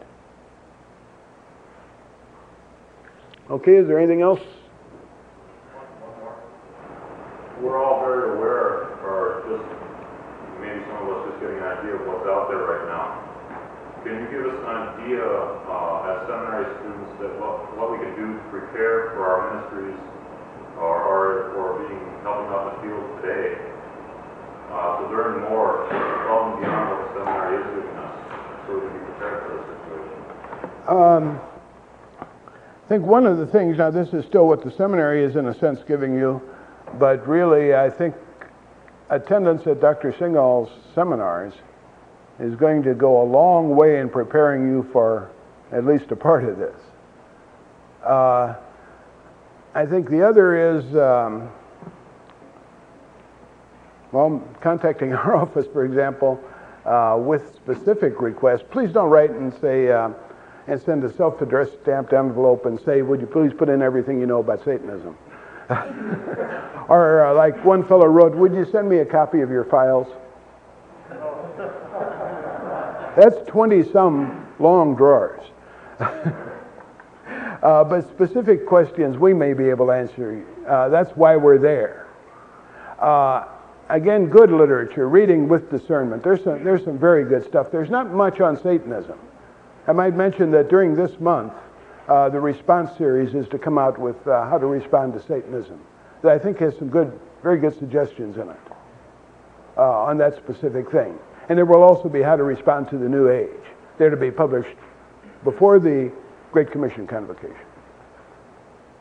Okay, is there anything else? We're all very aware, or just maybe some of us just getting an idea of what's out there right now. Can you give us an idea uh, as seminary students that what, what we can do to prepare for our ministries or, or, or being helping out in the field today uh, to learn more above and beyond what the seminary is giving us so we can be prepared for this situation? Um, I think one of the things, now this is still what the seminary is in a sense giving you, but really I think attendance at Doctor Singal's seminars is going to go a long way in preparing you for at least a part of this. Uh, I think the other is, um, well, contacting our office, for example, uh, with specific requests. Please don't write and say, uh, and send a self-addressed stamped envelope and say, would you please put in everything you know about Satanism? Or uh, like one fellow wrote, would you send me a copy of your files? That's twenty-some long drawers. uh, but specific questions we may be able to answer. Uh, that's why we're there. Uh, again, good literature, reading with discernment. There's some, there's some very good stuff. There's not much on Satanism. I might mention that during this month, uh, the response series is to come out with uh, how to respond to Satanism. That I think has some good, very good suggestions in it uh, on that specific thing. And there will also be how to respond to the New Age. They're to be published before the Great Commission Convocation.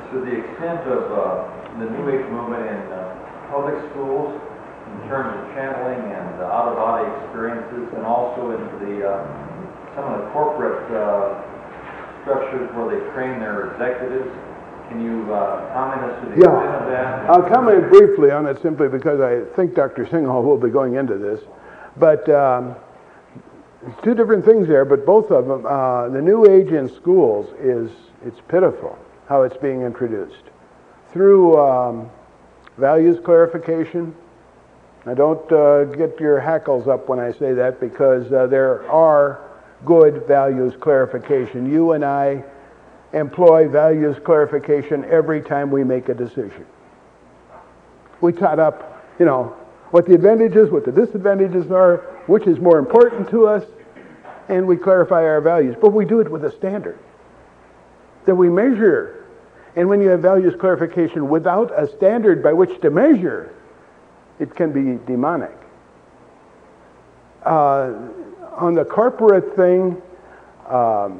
to the extent of uh, the New Age movement in uh, public schools, in terms of channeling and uh, out-of-body experiences, and also into the uh, some of the corporate uh, structures where they train their executives. Can you uh, comment as to the Yeah. extent of that? I'll comment briefly on it simply because I think Doctor Singhal will be going into this. But um, two different things there, but both of them. Uh, the New Age in schools is, it's pitiful how it's being introduced. Through um, values clarification. Now don't uh, get your hackles up when I say that, because uh, there are good values clarification. You and I employ values clarification every time we make a decision. We tot up, you know, what the advantages, what the disadvantages are, which is more important to us, and we clarify our values. But we do it with a standard that we measure. And when you have values clarification without a standard by which to measure, it can be demonic. Uh, on the corporate thing, um,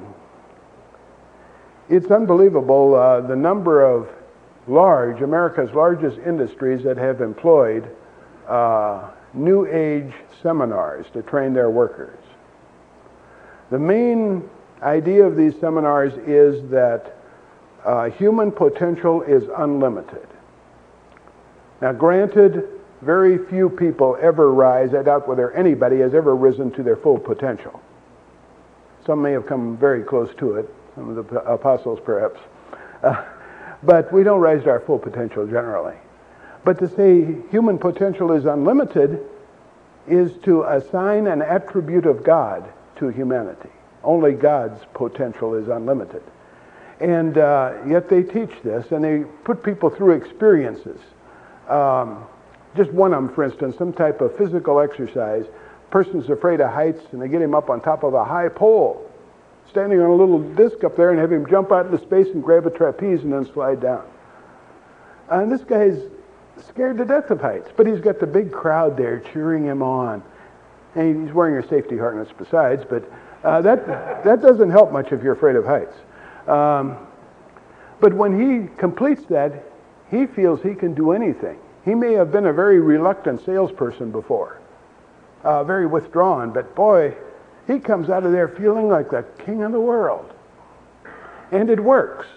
it's unbelievable uh, the number of large, America's largest industries that have employed uh, New Age seminars to train their workers. The main idea of these seminars is that uh, human potential is unlimited. Now granted, very few people ever rise. I doubt whether anybody has ever risen to their full potential. Some may have come very close to it, some of the apostles perhaps. Uh, but we don't rise to our full potential generally. But to say human potential is unlimited is to assign an attribute of God to humanity. Only God's potential is unlimited. And uh, yet they teach this, and they put people through experiences. Um, just one of them, for instance, some type of physical exercise. Person's afraid of heights, and they get him up on top of a high pole, standing on a little disc up there, and have him jump out into space and grab a trapeze and then slide down. And this guy's scared to death of heights, but he's got the big crowd there cheering him on. And he's wearing a safety harness besides, but uh, that, that doesn't help much if you're afraid of heights. Um, but when he completes that, he feels he can do anything. He may have been a very reluctant salesperson before, uh, very withdrawn, but boy, he comes out of there feeling like the king of the world. And it works.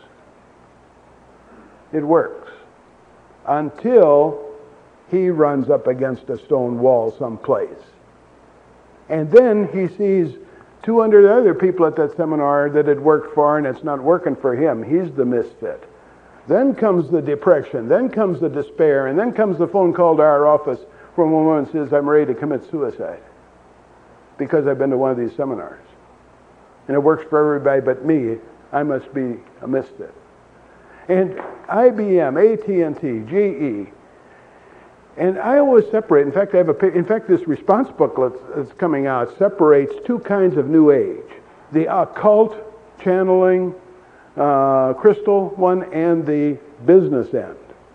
It works. Until he runs up against a stone wall someplace. And then he sees two hundred other people at that seminar that it worked for, and it's not working for him. He's the misfit. Then comes the depression, then comes the despair, and then comes the phone call to our office from a woman who says, I'm ready to commit suicide because I've been to one of these seminars. And it works for everybody but me. I must be a misfit. And I B M, A T and T, G E, and I always separate. In fact, I have a. In fact, this response booklet that's coming out separates two kinds of New Age: the occult channeling, uh, crystal one, and the business end.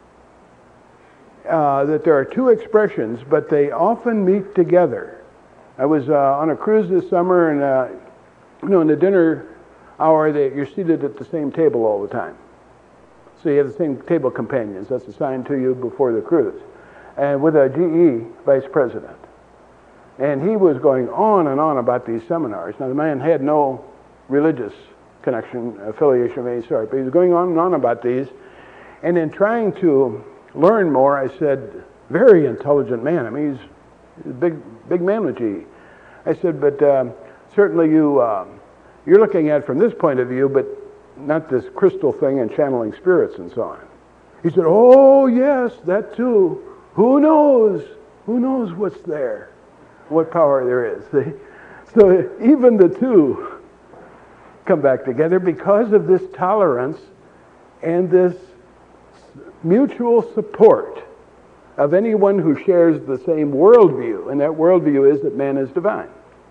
Uh, that there are two expressions, but they often meet together. I was uh, on a cruise this summer, and uh, you know, in the dinner hour, they, you're seated at the same table all the time. So you have the same table companions. That's assigned to you before the cruise. And with a G E vice president. And he was going on and on about these seminars. Now, the man had no religious connection, affiliation of any sort, but he was going on and on about these. And in trying to learn more, I said, very intelligent man. I mean, he's, he's a big, big man with G E. I said, but um, certainly you, um, you're looking at it from this point of view, but not this crystal thing and channeling spirits and so on. He said, oh, yes, that too. Who knows? Who knows what's there? What power there is. See? So even the two come back together because of this tolerance and this mutual support of anyone who shares the same worldview. And that worldview is that man is divine.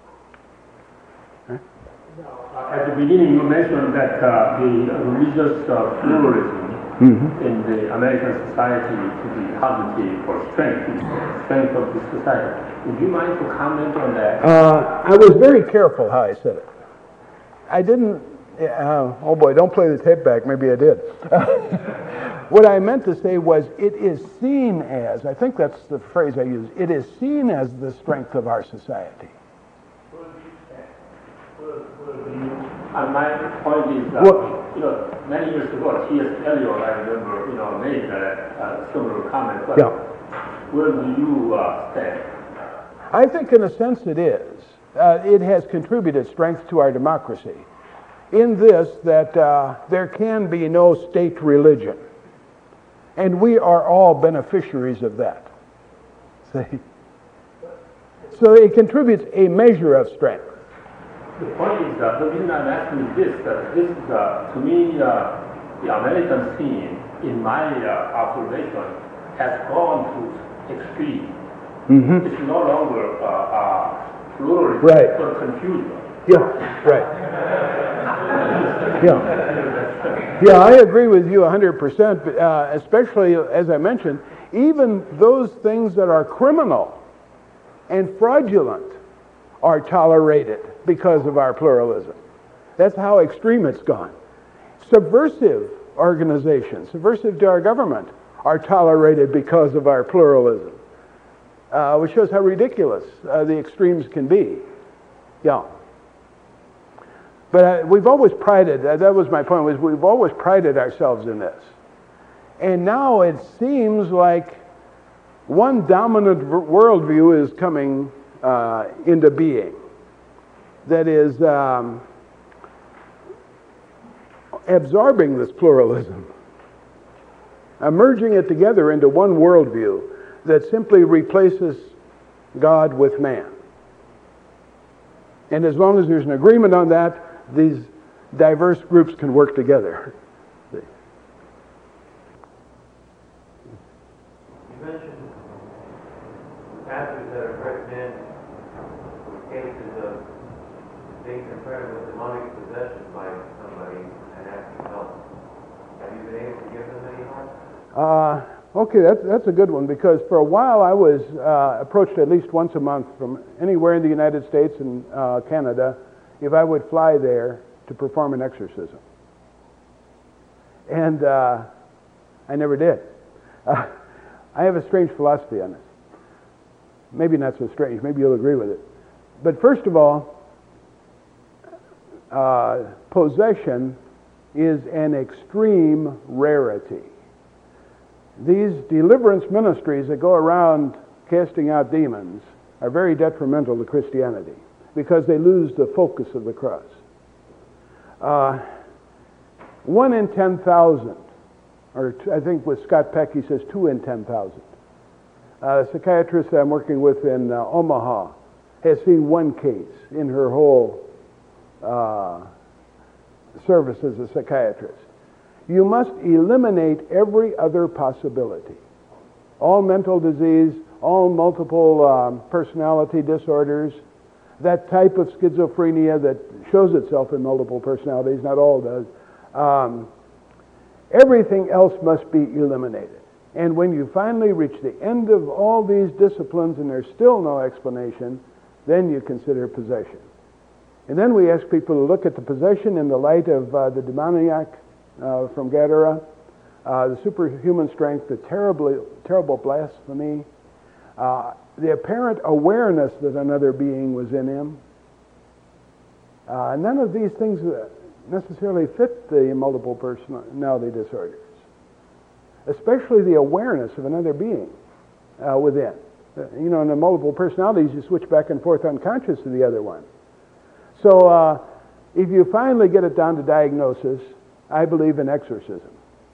At the beginning, you mentioned that uh, the religious uh, pluralism mm-hmm. in the American society to be positive for strength, strength of the society. Would you mind to comment on that? Uh, I was very careful how I said it. I didn't Uh, oh boy, don't play the tape back. Maybe I did. What I meant to say was it is seen as, I think that's the phrase I use, it is seen as the strength of our society. And my point is that, Well, you know, many years ago, T S Eliot, I remember, you know, made a, a similar comment. But Yeah. where do you uh, stand? I think in a sense it is. Uh, it has contributed strength to our democracy in this that uh, there can be no state religion. And we are all beneficiaries of that. See? So it contributes a measure of strength. The point is that the reason I'm asking is this, that this is, uh, to me, uh, the American scene, in my uh, observation, has gone to extreme. Mm-hmm. It's no longer uh, uh, pluralism, Right. but confusion. Yeah, right. Yeah. Yeah, I agree with you one hundred percent, uh, especially, as I mentioned, even those things that are criminal and fraudulent are tolerated because of our pluralism. That's how extreme it's gone. Subversive organizations, subversive to our government, are tolerated because of our pluralism, uh, which shows how ridiculous uh, the extremes can be. Yeah. But uh, we've always prided, uh, that was my point, was we've always prided ourselves in this. And now it seems like one dominant v- worldview is coming uh, into being. That is um, absorbing this pluralism, uh, merging it together into one worldview that simply replaces God with man. And as long as there's an agreement on that, these diverse groups can work together. You mentioned pastors that have recommended cases of being confronted with demonic possession by somebody and asking help. Have you been able to give them any help? Uh, okay, that's, that's a good one, because for a while I was uh, approached at least once a month from anywhere in the United States and uh, Canada if I would fly there to perform an exorcism. And uh, I never did. Uh, I have a strange philosophy on this. Maybe not so strange, maybe you'll agree with it. But first of all, uh, possession is an extreme rarity. These deliverance ministries that go around casting out demons are very detrimental to Christianity because they lose the focus of the cross. Uh, one in ten thousand, or t- I think with Scott Peck he says two in ten thousand. Uh, a psychiatrist that I'm working with in uh, Omaha has seen one case in her whole uh, service as a psychiatrist. You must eliminate every other possibility. All mental disease, all multiple um, personality disorders, that type of schizophrenia that shows itself in multiple personalities, not all does, um, everything else must be eliminated. And when you finally reach the end of all these disciplines and there's still no explanation, then you consider possession. And then we ask people to look at the possession in the light of uh, the demoniac uh, from Gadara, uh, the superhuman strength, the terribly, terrible blasphemy, uh, the apparent awareness that another being was in him. Uh, none of these things necessarily fit the multiple personality disorders, especially the awareness of another being uh, within. Uh, you know, in the multiple personalities, you switch back and forth unconscious to the other one. So uh, if you finally get it down to diagnosis, I believe in exorcism.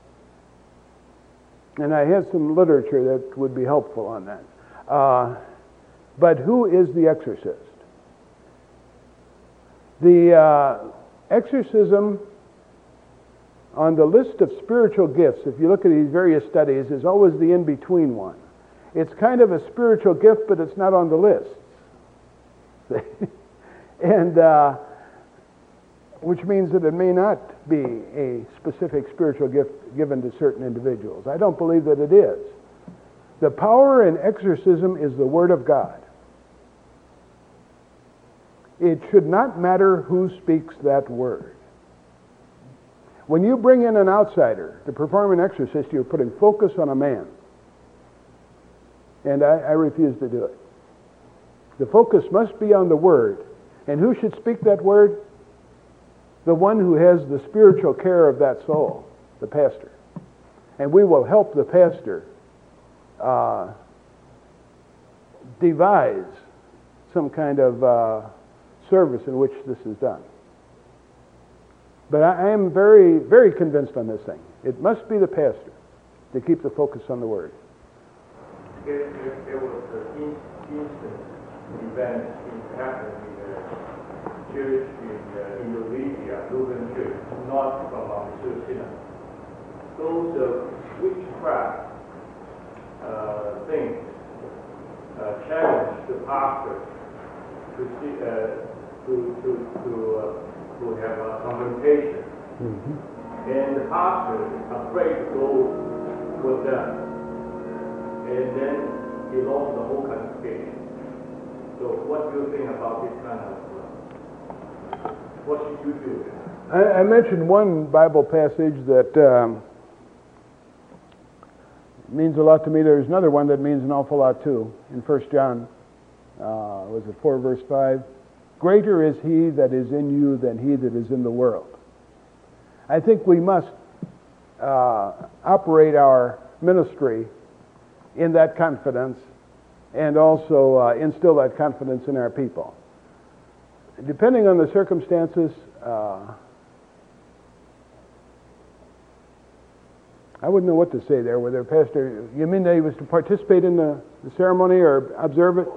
And I have some literature that would be helpful on that. Uh, but who is the exorcist? The uh, exorcism on the list of spiritual gifts, if you look at these various studies, is always the in-between one. It's kind of a spiritual gift, but it's not on the list. and uh, which means that it may not be a specific spiritual gift given to certain individuals. I don't believe that it is. The power in exorcism is the Word of God. It should not matter who speaks that word. When you bring in an outsider to perform an exorcist, you're putting focus on a man. And I, I refuse to do it. The focus must be on the Word. And who should speak that Word? The one who has the spiritual care of that soul, the pastor. And we will help the pastor uh, devise some kind of uh, service in which this is done. But I, I am very, very convinced on this thing. It must be the pastor to keep the focus on the Word. If, if there was an in, instant event in happening in the church in uh, Indonesia, Lutheran church, not from our Synagogue, those uh, witchcraft uh, things uh, challenge the pastor to see, uh, to to to uh, to have a confrontation, mm-hmm. and the pastor is afraid to go with them, and then he lost the whole congregation. So, what do you think about this kind of? Uh, what should you do? I, I mentioned one Bible passage that um, means a lot to me. There's another one that means an awful lot too. In First John, uh, was it four verse five? Greater is he that is in you than he that is in the world. I think we must uh, operate our ministry in that confidence and also uh, instill that confidence in our people. Depending on the circumstances, uh, I wouldn't know what to say there. Whether pastor, you mean that he was to participate in the, the ceremony or observe it?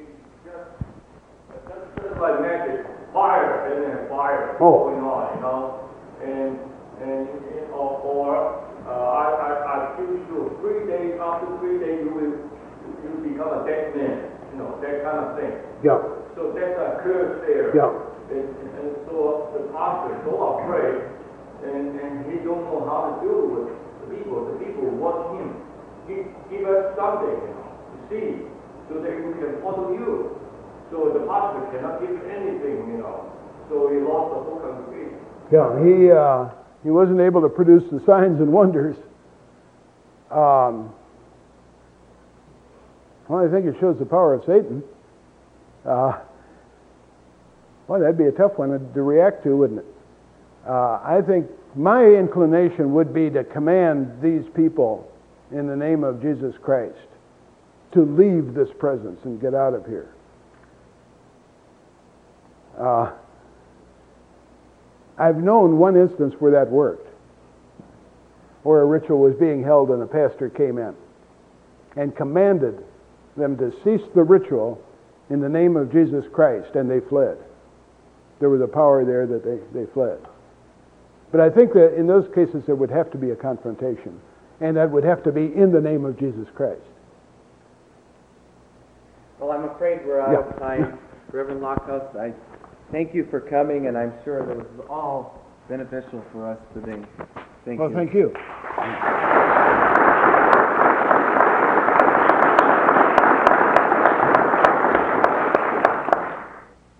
Like magic, fire and then fire oh. going on, you know, and and, and or, or uh, I I I choose you three days after three days you will you become a dead man, you know, that kind of thing. Yeah. So that's a curse there. Yeah. And, and so the pastor is so afraid, and and he don't know how to deal with the people. The people want him. Give give us something, you know, to see, so that we can follow you. So the pastor cannot give anything, you know. So he lost the whole congregation. Yeah, he uh, he wasn't able to produce the signs and wonders. Um, well, I think it shows the power of Satan. Uh, well, that'd be a tough one to react to, wouldn't it? Uh, I think my inclination would be to command these people in the name of Jesus Christ to leave this presence and get out of here. Uh, I've known one instance where that worked, where a ritual was being held and a pastor came in and commanded them to cease the ritual in the name of Jesus Christ, and they fled. There was a power there that they, they fled. But I think that in those cases there would have to be a confrontation, and that would have to be in the name of Jesus Christ. Well, I'm afraid we're out Yeah. of time. Reverend Lockhouse, I thank you for coming, and I'm sure that was all beneficial for us today. Thank Well, you. thank you.